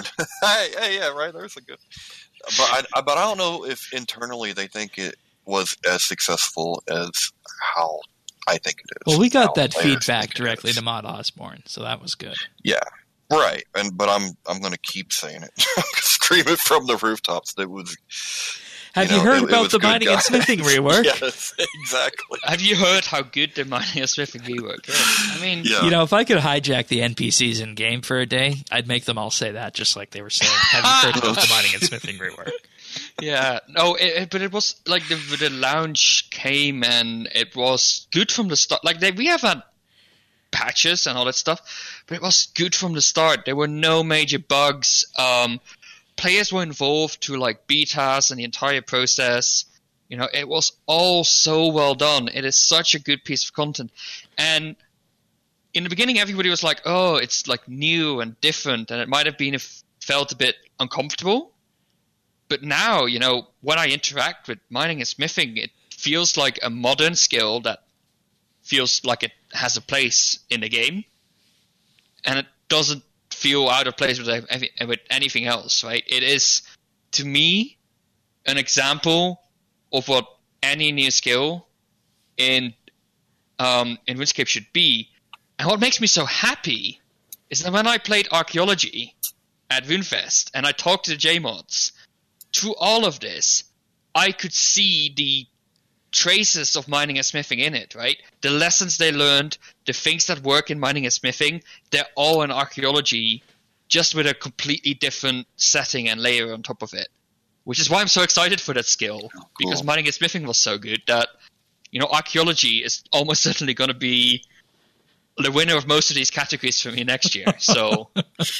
yeah, right. There's a good. But I don't know if internally they think it was as successful as how I think it is. Well, we got that feedback directly to Mod Osborne, so that was good. Yeah, right. But I'm going to keep saying it, scream it from the rooftops. That was. Have you heard about the mining and smithing rework? Yes, exactly. Have you heard how good the mining and smithing rework is? I mean, if I could hijack the NPCs in game for a day, I'd make them all say that, just like they were saying. Have you heard about the mining and smithing rework? Yeah, no, but it was like the launch came and it was good from the start. Like we have had patches and all that stuff, but it was good from the start. There were no major bugs. Players were involved to like betas and the entire process. It was all so well done. It is such a good piece of content. And in the beginning, everybody was like, "Oh, it's like new and different," and it might have been felt a bit uncomfortable. But now, when I interact with mining and smithing, it feels like a modern skill that feels like it has a place in the game, and it doesn't feel out of place with anything else, right? It is, to me, an example of what any new skill in RuneScape should be. And what makes me so happy is that when I played Archaeology at RuneFest and I talked to the JMods, through all of this, I could see the traces of mining and smithing in it, right? The lessons they learned, the things that work in mining and smithing, they're all in Archaeology, just with a completely different setting and layer on top of it. Which is why I'm so excited for that skill, because mining and smithing was so good that, Archaeology is almost certainly going to be the winner of most of these categories for me next year. So,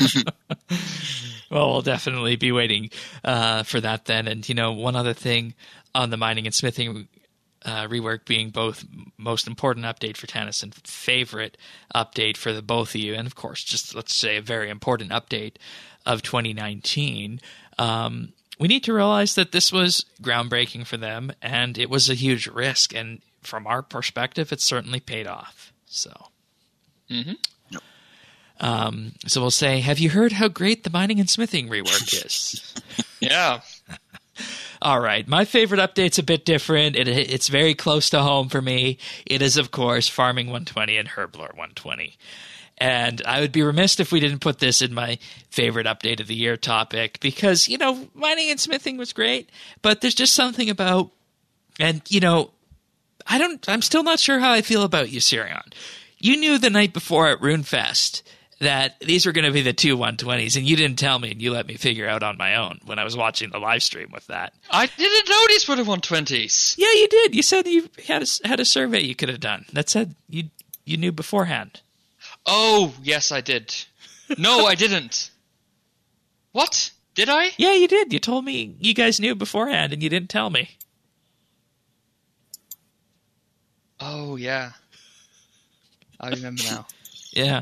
well, we'll definitely be waiting for that then. And one other thing on the mining and smithing rework being both most important update for Tannis and favorite update for the both of you, and of course, just let's say a very important update of 2019. We need to realize that this was groundbreaking for them, and it was a huge risk. And from our perspective, it certainly paid off. So. So we'll say, have you heard how great the mining and smithing rework is? Yeah. All right. My favorite update's a bit different. It's very close to home for me. It is, of course, Farming 120 and Herblore 120. And I would be remiss if we didn't put this in my favorite update of the year topic because, mining and smithing was great, but there's just something about, and, I'm still not sure how I feel about you, Sirion. You knew the night before at RuneFest that these were going to be the two 120s, and you didn't tell me, and you let me figure out on my own when I was watching the live stream with that. I didn't know these were the 120s. Yeah, you did. You said you had a survey you could have done that said you knew beforehand. Oh, yes, I did. No, I didn't. What? Did I? Yeah, you did. You told me you guys knew beforehand, and you didn't tell me. Oh, yeah. I remember now. Yeah.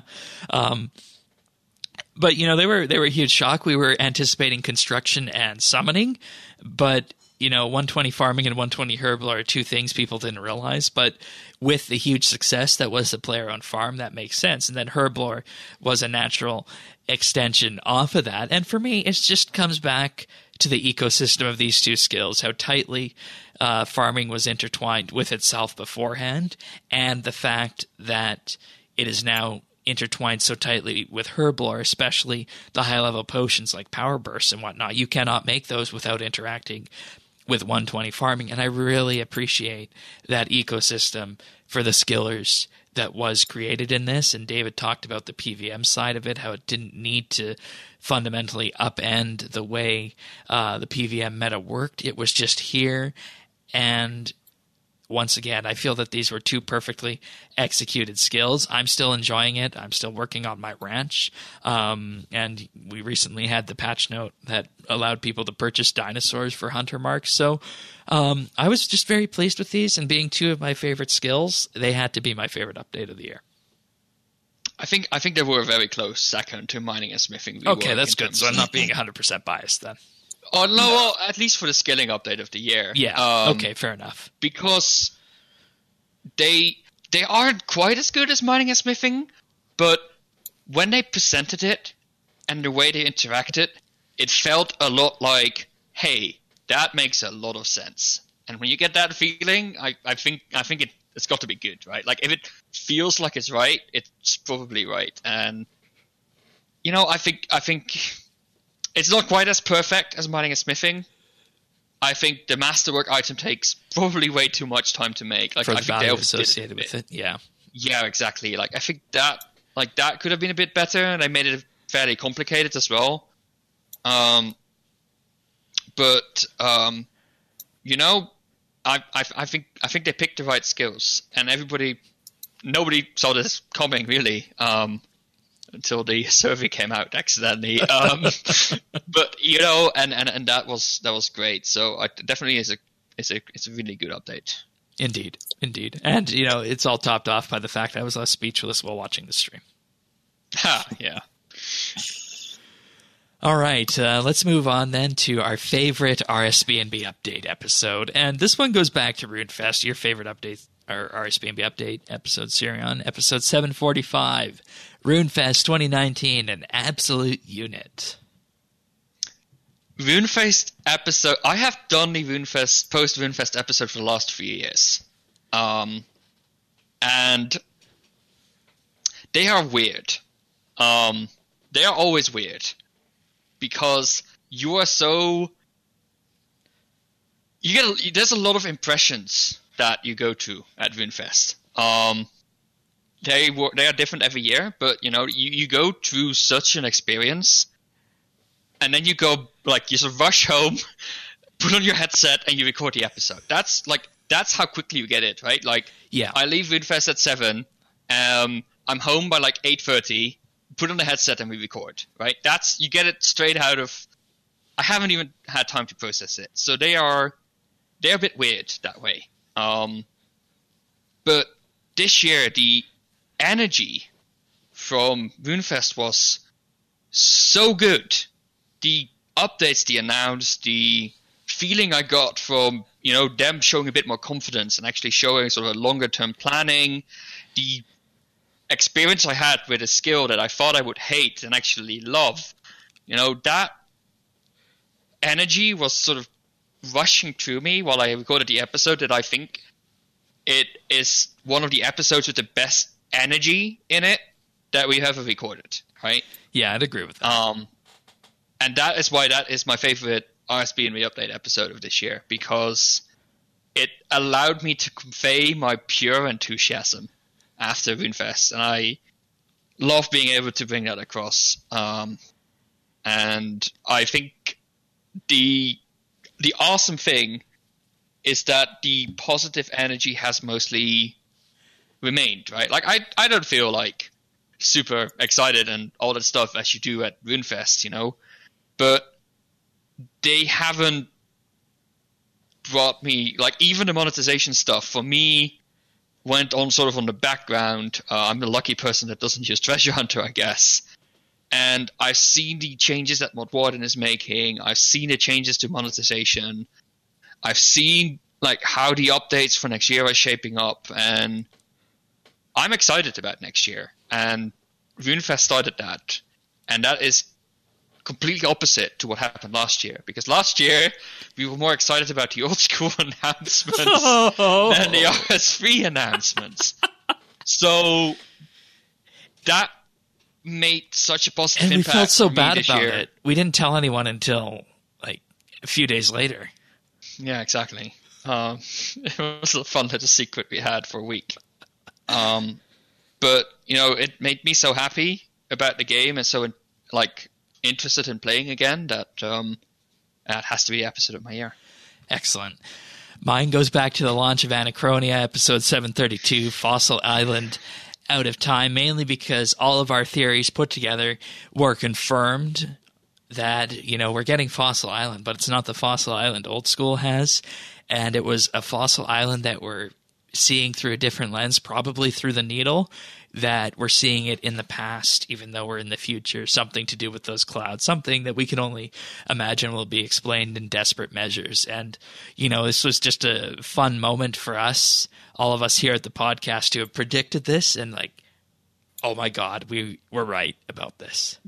But, they were a huge shock. We were anticipating construction and summoning, but, 120 farming and 120 herbal are two things people didn't realize. But with the huge success that was the player-owned farm, that makes sense. And then Herblore was a natural extension off of that. And for me, it just comes back to the ecosystem of these two skills, how tightly farming was intertwined with itself beforehand, and the fact that it is now intertwined so tightly with Herblore, especially the high-level potions like Power Bursts and whatnot. You cannot make those without interacting with 120 farming, and I really appreciate that ecosystem for the skillers that was created in this. And David talked about the PVM side of it, how it didn't need to fundamentally upend the way the PVM meta worked. It was just here, and once again, I feel that these were two perfectly executed skills. I'm still enjoying it. I'm still working on my ranch. And we recently had the patch note that allowed people to purchase dinosaurs for hunter marks. So I was just very pleased with these, and being two of my favorite skills, they had to be my favorite update of the year. I think they were very close second to mining and smithing. Okay, that's good. So I'm not being 100% biased then. Oh, no, well, at least for the skilling update of the year. Yeah, okay, fair enough. Because they aren't quite as good as mining and smithing, but when they presented it and the way they interacted, it felt a lot like, hey, that makes a lot of sense. And when you get that feeling, I think it's got to be good, right? Like, if it feels like it's right, it's probably right. And, you know, I think it's not quite as perfect as mining and smithing. I think the masterwork item takes probably way too much time to make. Like, for the I think value they associated with it, yeah. Yeah, exactly. Like, I think that could have been a bit better, and they made it fairly complicated as well. But you know, I think they picked the right skills, and nobody saw this coming really. Until the survey came out accidentally. But you know, and that was great. So definitely is a really good update. Indeed. And you know, it's all topped off by the fact I was less speechless while watching the stream. Ha, yeah. All right, let's move on then to our favorite RSBNB update episode. And this one goes back to RuneFest, your favorite update, or RSBNB update episode, Sirion, episode 745, RuneFest 2019, an absolute unit. RuneFest episode, I have done the post-RuneFest episode for the last 3 years. And they are weird. They are always weird. Because there's a lot of impressions that you go to at RuneFest. They are different every year, but you know, you go through such an experience, and then you go, like, you sort of rush home, put on your headset, and you record the episode. That's how quickly you get it, right? Like, yeah. I leave RuneFest at 7, I'm home by like 8:30. Put on the headset and we record, right? You get it straight out of. I haven't even had time to process it, so they're a bit weird that way. But this year the energy from RuneFest was so good. The updates they announced, the feeling I got from, you know, them showing a bit more confidence and actually showing sort of a longer term planning, the experience I had with a skill that I thought I would hate and actually love, you know, that energy was sort of rushing through me while I recorded the episode, that I think it is one of the episodes with the best energy in it that we have recorded, right? Yeah, I'd agree with that. And that is why that is my favorite RSBNB update episode of this year, because it allowed me to convey my pure enthusiasm after RuneFest, and I love being able to bring that across. And I think the awesome thing is that the positive energy has mostly remained, right? Like, I don't feel like super excited and all that stuff as you do at RuneFest, you know, but they haven't brought me, like, even the monetization stuff for me went on sort of on the background. I'm the lucky person that doesn't use Treasure Hunter, I guess. And I've seen the changes that Mod Warden is making. I've seen the changes to monetization. I've seen, like, how the updates for next year are shaping up. And I'm excited about next year. And RuneFest started that. And that is completely opposite to what happened last year. Because last year, we were more excited about the old school announcements than the RS3 announcements. So that made such a positive impact. And we felt so bad about it. We didn't tell anyone until, like, a few days later. Yeah, exactly. It was a fun little secret we had for a week. But, you know, it made me so happy about the game and so, like, interested in playing again that that has to be episode of my year. Excellent. Mine goes back to the launch of Anachronia, episode 732, Fossil Island Out of Time, mainly because all of our theories put together were confirmed that, we're getting Fossil Island, but it's not the Fossil Island old school has. And it was a Fossil Island that we're seeing through a different lens, probably through the needle, that we're seeing it in the past, even though we're in the future, something to do with those clouds, something that we can only imagine will be explained in desperate measures. And, this was just a fun moment for us, all of us here at the podcast, to have predicted this and oh my God, we were right about this.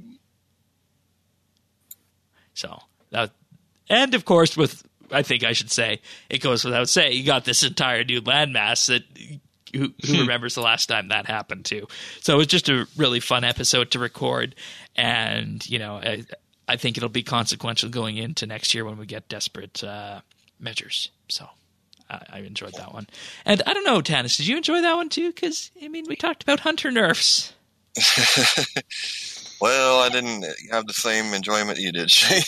So that, and of course, I think I should say, it goes without saying, you got this entire new landmass that who remembers the last time that happened too. So it was just a really fun episode to record, and I think it'll be consequential going into next year when we get desperate measures. So I enjoyed that one, and I don't know, Tanis, did you enjoy that one too? Because we talked about hunter nerfs. Well, I didn't have the same enjoyment you did, Shane.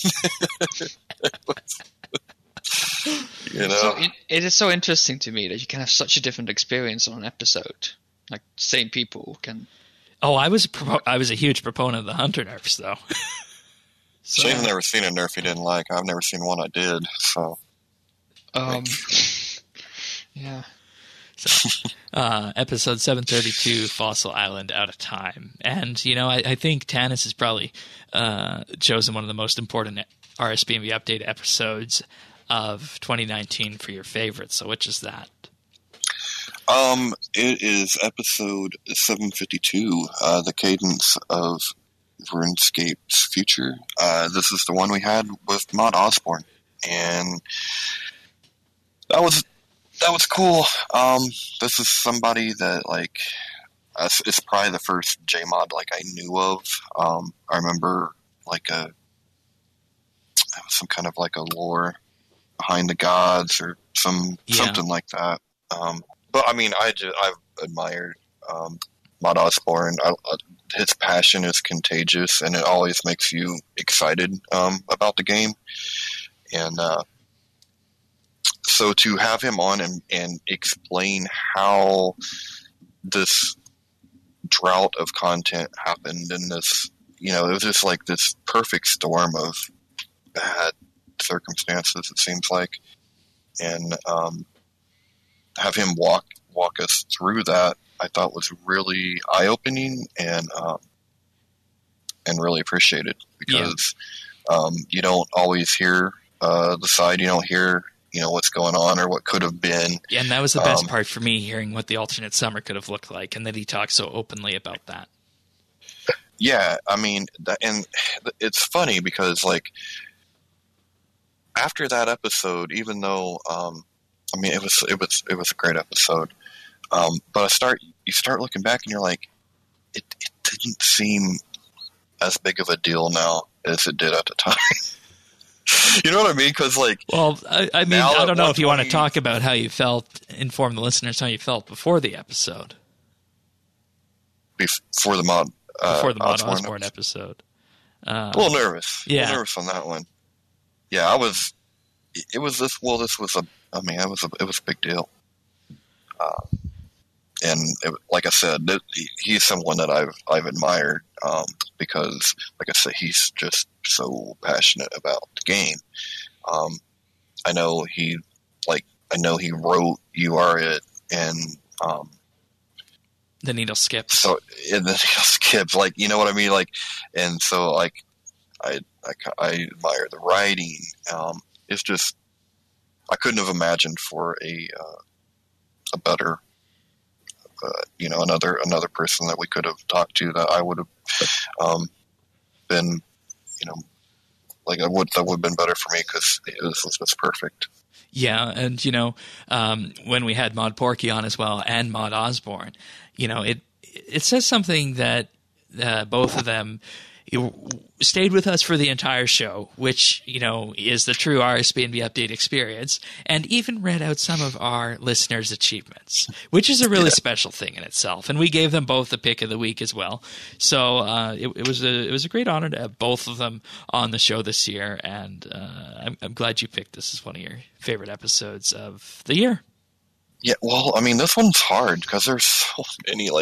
So it is so interesting to me that you can have such a different experience on an episode. Like, same people can. Oh, I was a huge proponent of the hunter nerfs, though. So, Shane's never seen a nerf he didn't like. I've never seen one I did. So, yeah. So, episode 732, Fossil Island Out of Time. And, I think Tanis has probably chosen one of the most important RSBNB update episodes of 2019 for your favorite. So which is that? It is episode 752, The Cadence of RuneScape's Future. This is the one we had with Mod Osborne. And that was cool. This is somebody that, it's probably the first JMod, I knew of. I remember, some kind of, a lore behind the gods or something like that. But, I've admired Mod Osborne. His passion is contagious, and it always makes you excited about the game. And so to have him on and explain how this drought of content happened in this, it was just this perfect storm of bad circumstances, it seems like. And have him walk us through that, I thought was really eye-opening and really appreciated, because you don't always hear the side, you don't hear what's going on or what could have been. Yeah, and that was the best part for me, hearing what the alternate summer could have looked like, and that he talked so openly about that. Yeah, and it's funny because after that episode, even though it was a great episode, but you start looking back and you're like, it didn't seem as big of a deal now as it did at the time. You know what I mean? Because I don't know if you want to talk about how you felt, inform the listeners how you felt before the episode. Before the Mod Osborne episode. A little nervous. Yeah. A little nervous on that one. Yeah, it was a big deal. And like I said, he's someone that I've admired, because, like I said, he's just so passionate about the game. I know he wrote "You Are It" and The Needle Skips. So in the Needle Skips, you know what I mean, and so I admire the writing. It's just, I couldn't have imagined for a better, another person that we could have talked to that I would have been, that would have been better for me, because this was just perfect. Yeah, and when we had Mod Porky on as well and Mod Osborne, it says something that both of them you stayed with us for the entire show, which, is the true RSBNB update experience, and even read out some of our listeners' achievements, which is a really special thing in itself. And we gave them both the pick of the week as well. So it was a great honor to have both of them on the show this year, and I'm glad you picked this as one of your favorite episodes of the year. Yeah, well, I mean, this one's hard because there's so many,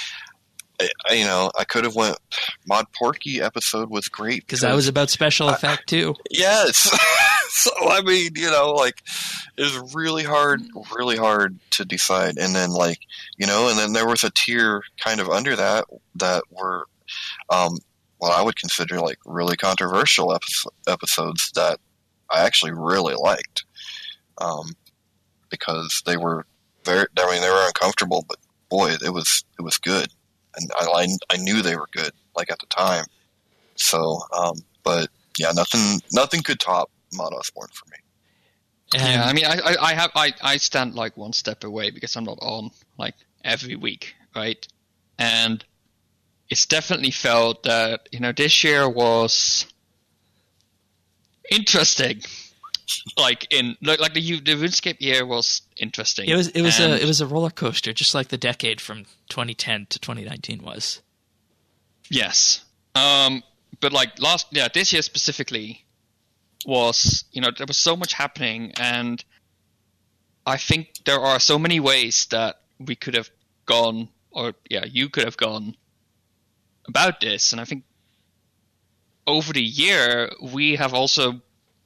I could have went Mod Porky episode was great because that was about special effect too. Yes. So I mean, it was really hard to decide, and then and then there was a tier kind of under that were, what I would consider really controversial episodes that I actually really liked, because they were they were uncomfortable, but boy, it was good. And I knew they were good, at the time. So, but yeah, nothing could top Mod Osborne for me. Yeah, I mean, I stand one step away because I'm not on every week, right? And it's definitely felt that this year was interesting. The RuneScape year was interesting. It was a roller coaster, just like the decade from 2010 to 2019 was. Yes, but this year specifically was there was so much happening, and I think there are so many ways that we could have gone, or you could have gone about this, and I think over the year we have also.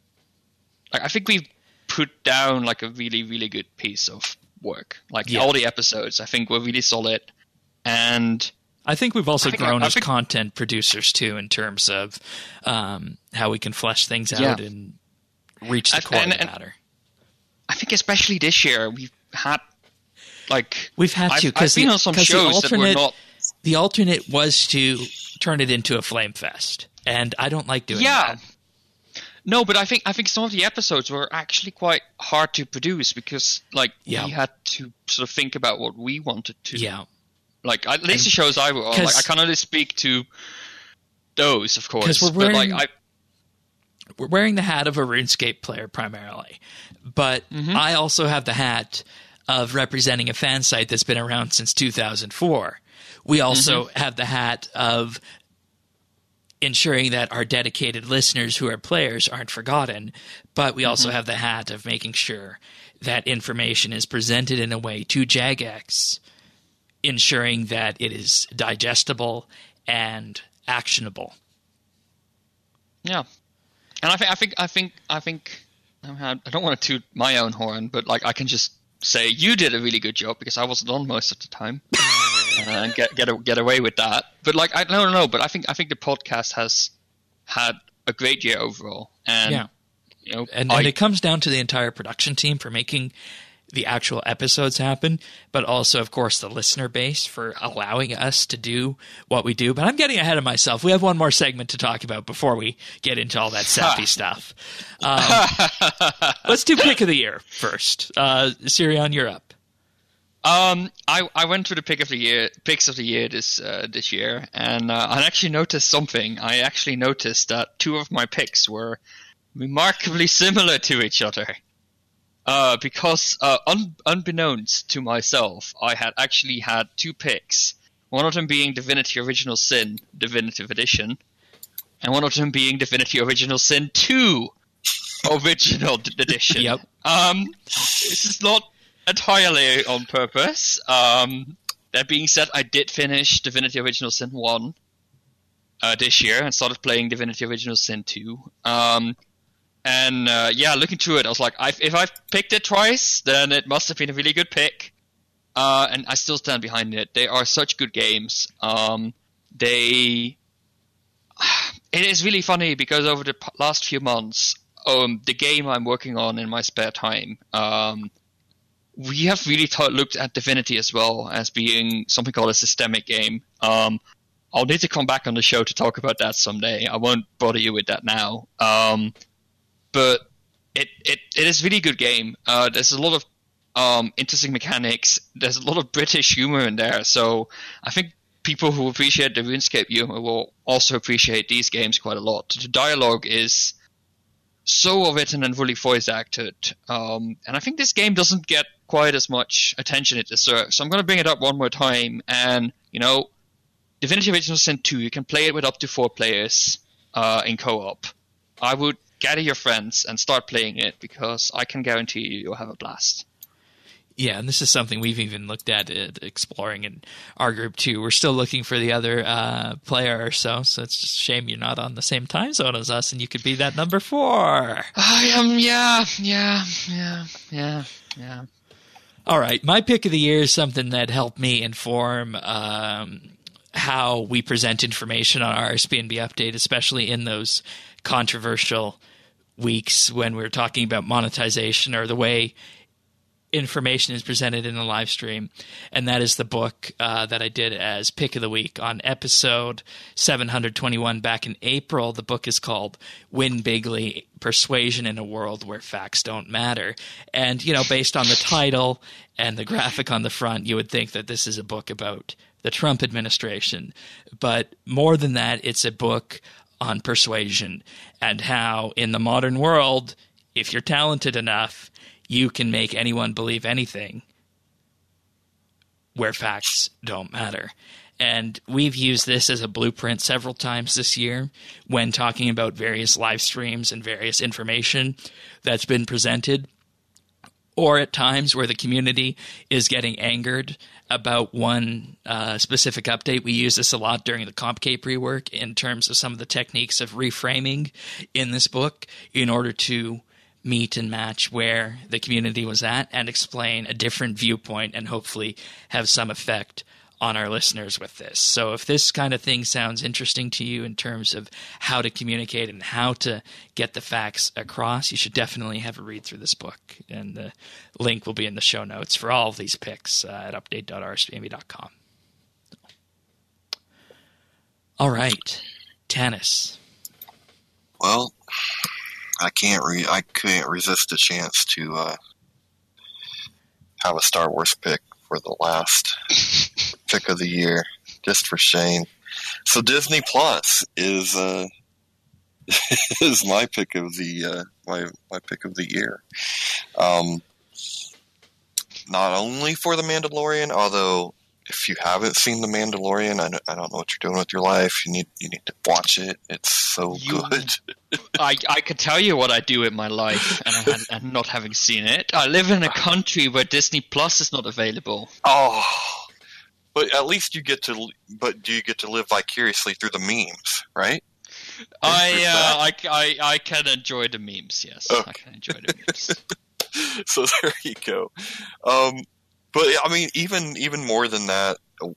I think we've put down a really, really good piece of work. All the episodes, I think, were really solid. And I think we've also grown as content producers, too, in terms of how we can flesh things out and reach the core of the matter. I think especially this year, we've had, We've had to, because I've been on some shows that were not... The alternate was to turn it into a flame fest, and I don't like doing that. No, but I think some of the episodes were actually quite hard to produce because we had to sort of think about what we wanted to. Yeah. At least the shows I were on, I can only speak to those, of course. Because we're wearing the hat of a RuneScape player primarily, but I also have the hat of representing a fan site that's been around since 2004. We also have the hat of ensuring that our dedicated listeners who are players aren't forgotten, but we also have the hat of making sure that information is presented in a way to Jagex, ensuring that it is digestible and actionable. Yeah, and I think I don't want to toot my own horn, but I can just say you did a really good job because I wasn't on most of the time. And get away with that, but I don't know. But I think the podcast has had a great year overall, and and it comes down to the entire production team for making the actual episodes happen, but also, of course, the listener base for allowing us to do what we do. But I'm getting ahead of myself. We have one more segment to talk about before we get into all that sappy stuff. Let's do pick of the year first. Sirion, you're up. I went through the picks of the year this year, and I actually noticed something. I actually noticed that two of my picks were remarkably similar to each other. Because unbeknownst to myself, I had actually had two picks. One of them being Divinity Original Sin Definitive Edition, and one of them being Divinity Original Sin 2 Original Edition. Yep. This is not entirely on purpose. That being said, I did finish Divinity Original Sin 1 this year and started playing Divinity Original Sin 2. Looking through it, I was like, if I've picked it twice, then it must have been a really good pick. And I still stand behind it. They are such good games. It is really funny because over the last few months, the game I'm working on in my spare time, we have really looked at Divinity as well as being something called a systemic game. I'll need to come back on the show to talk about that someday. I won't bother you with that now. But it is a really good game. There's a lot of interesting mechanics. There's a lot of British humor in there. So I think people who appreciate the RuneScape humor will also appreciate these games quite a lot. The dialogue is so well written and fully voice acted, and I think this game doesn't get quite as much attention it deserves. So I'm going to bring it up one more time, and Divinity Original Sin 2, you can play it with up to 4 players in co-op. I would gather your friends and start playing it, because I can guarantee you'll have a blast. Yeah, and this is something we've even looked at exploring in our group too. We're still looking for the other player or so it's just a shame you're not on the same time zone as us, and you could be that number 4. I am, yeah. All right, my pick of the year is something that helped me inform how we present information on our RSBNB update, especially in those controversial weeks when we're talking about monetization or the way information is presented in the live stream. And that is the book that I did as pick of the week on episode 721 back in April. The book is called Win Bigly: Persuasion in a World Where Facts Don't Matter. And, based on the title and the graphic on the front, you would think that this is a book about the Trump administration. But more than that, it's a book on persuasion and how in the modern world, if you're talented enough, you can make anyone believe anything where facts don't matter. And we've used this as a blueprint several times this year when talking about various live streams and various information that's been presented, or at times where the community is getting angered about one specific update. We use this a lot during the CompCape rework in terms of some of the techniques of reframing in this book in order to meet and match where the community was at and explain a different viewpoint and hopefully have some effect on our listeners with this. So if this kind of thing sounds interesting to you in terms of how to communicate and how to get the facts across, you should definitely have a read through this book. And the link will be in the show notes for all of these picks at update.rsbnb.com. All right, Tanis. Well, I couldn't resist the chance to have a Star Wars pick for the last pick of the year, just for Shane. So Disney Plus is is my pick of the my pick of the year. Not only for The Mandalorian, although if you haven't seen The Mandalorian, I don't know what you're doing with your life. You need to watch it. It's so good. I could tell you what I do in my life, and not having seen it. I live in a country where Disney Plus is not available. Oh, but at least you get to. But do you get to live vicariously through the memes, right? I can enjoy the memes. Yes, okay. I can enjoy the memes. So there you go. But I mean, even more than that,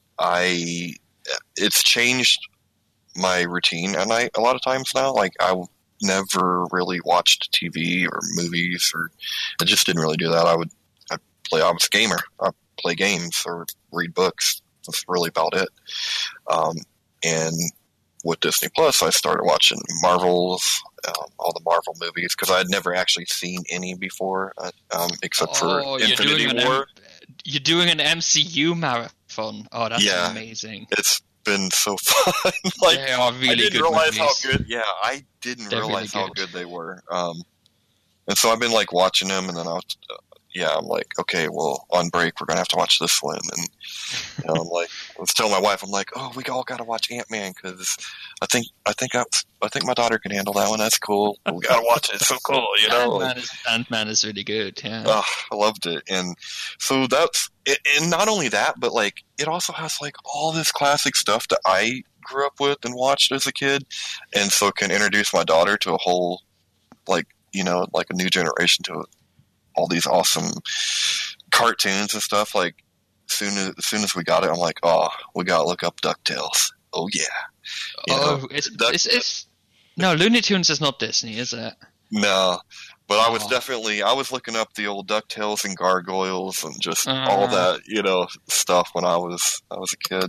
it's changed my routine, and a lot of times now, like I never really watched TV or movies, or I just didn't really do that. I was a gamer. I play games or read books. That's really about it. And with Disney Plus, I started watching Marvel's, all the Marvel movies, because I had never actually seen any before, except for Infinity War. You're doing an MCU marathon. Oh, that's amazing. It's been so fun. Like, they are really I didn't good realize movies. how good. Yeah, I didn't They're realize really how good they were. And so I've been like watching them, and then I'm like, okay, well, on break we're gonna have to watch this one, and I'm like, I was telling my wife, I'm like, oh, we all gotta watch Ant-Man because I think my daughter can handle that one. That's cool. We gotta watch it. It's so cool, Ant-Man is really good. Yeah, I loved it, and so that's it. And not only that, but like it also has like all this classic stuff that I grew up with and watched as a kid, and so it can introduce my daughter to a whole like a new generation to all these awesome cartoons and stuff. Like as soon as we got it, I'm like, oh, we gotta look up DuckTales. Oh yeah. It's no, Looney Tunes is not Disney, is it? No, but I was looking up the old DuckTales and Gargoyles and just all that stuff when I was a kid,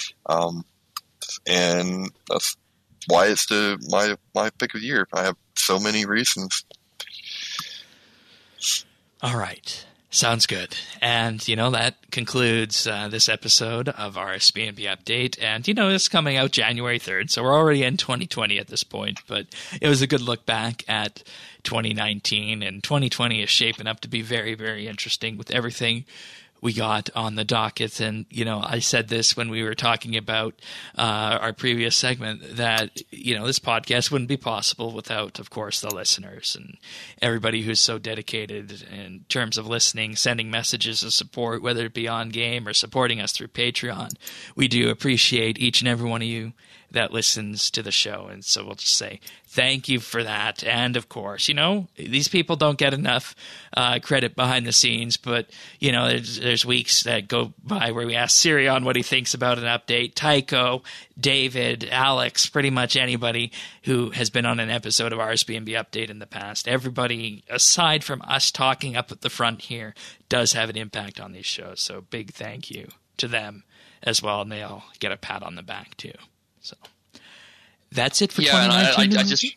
and that's why it's my pick of the year. I have so many reasons. All right. Sounds good. And, that concludes this episode of RSBNB Update. And, it's coming out January 3rd, so we're already in 2020 at this point. But it was a good look back at 2019, and 2020 is shaping up to be very, very interesting with everything we got on the docket. And, I said this when we were talking about our previous segment that, this podcast wouldn't be possible without, of course, the listeners and everybody who's so dedicated in terms of listening, sending messages of support, whether it be on game or supporting us through Patreon. We do appreciate each and every one of you that listens to the show. And so we'll just say thank you for that. And of course, these people don't get enough credit behind the scenes, but there's weeks that go by where we ask Sirion what he thinks about an update. Tycho, David, Alex, pretty much anybody who has been on an episode of RSBNB Update in the past. Everybody, aside from us talking up at the front here, does have an impact on these shows. So big thank you to them as well. And they all get a pat on the back too. So that's it for 2019.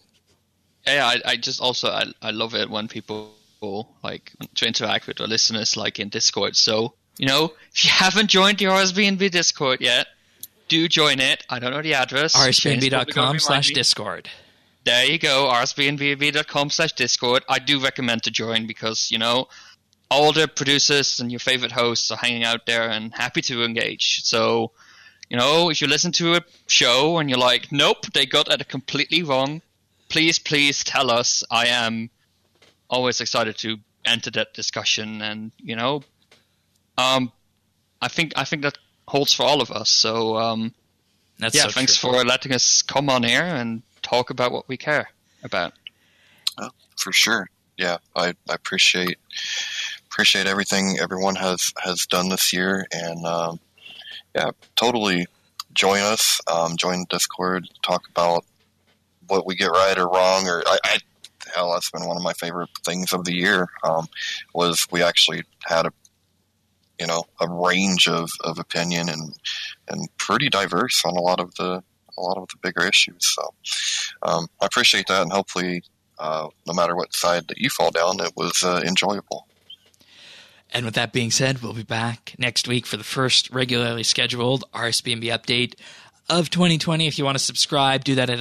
I love it when people like to interact with our listeners, like in Discord. So, if you haven't joined the RSBNB Discord yet, do join it. I don't know the address. rsbnb.com/Discord. There you go. rsbnb.com/Discord. I do recommend to join because, all the producers and your favorite hosts are hanging out there and happy to engage. So, if you listen to a show and you're like, nope, they got it completely wrong, please tell us. I am always excited to enter that discussion. And, I think that holds for all of us. So, thanks for letting us come on here and talk about what we care about. Oh, for sure. Yeah, I appreciate everything everyone has done this year. And, totally join us. Join Discord. Talk about what we get right or wrong. Or hell, that's been one of my favorite things of the year. Was we actually had a range of opinion and pretty diverse on a lot of the bigger issues. So I appreciate that, and hopefully, no matter what side that you fall down, it was enjoyable. And with that being said, we'll be back next week for the first regularly scheduled RSBNB update of 2020. If you want to subscribe, do that at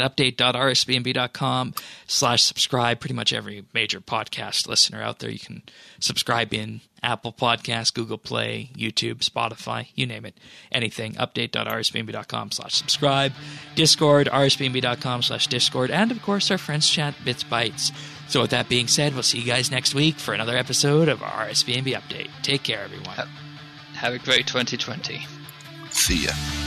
update.rsbnb.com/subscribe. Pretty much every major podcast listener out there, you can subscribe in Apple Podcasts, Google Play, YouTube, Spotify, you name it, anything. Update.rsbnb.com/subscribe. Discord, rsbnb.com/Discord. And of course, our friends chat, Bits Bytes. So with that being said, we'll see you guys next week for another episode of RSBNB Update. Take care, everyone. Have a great 2020. See ya.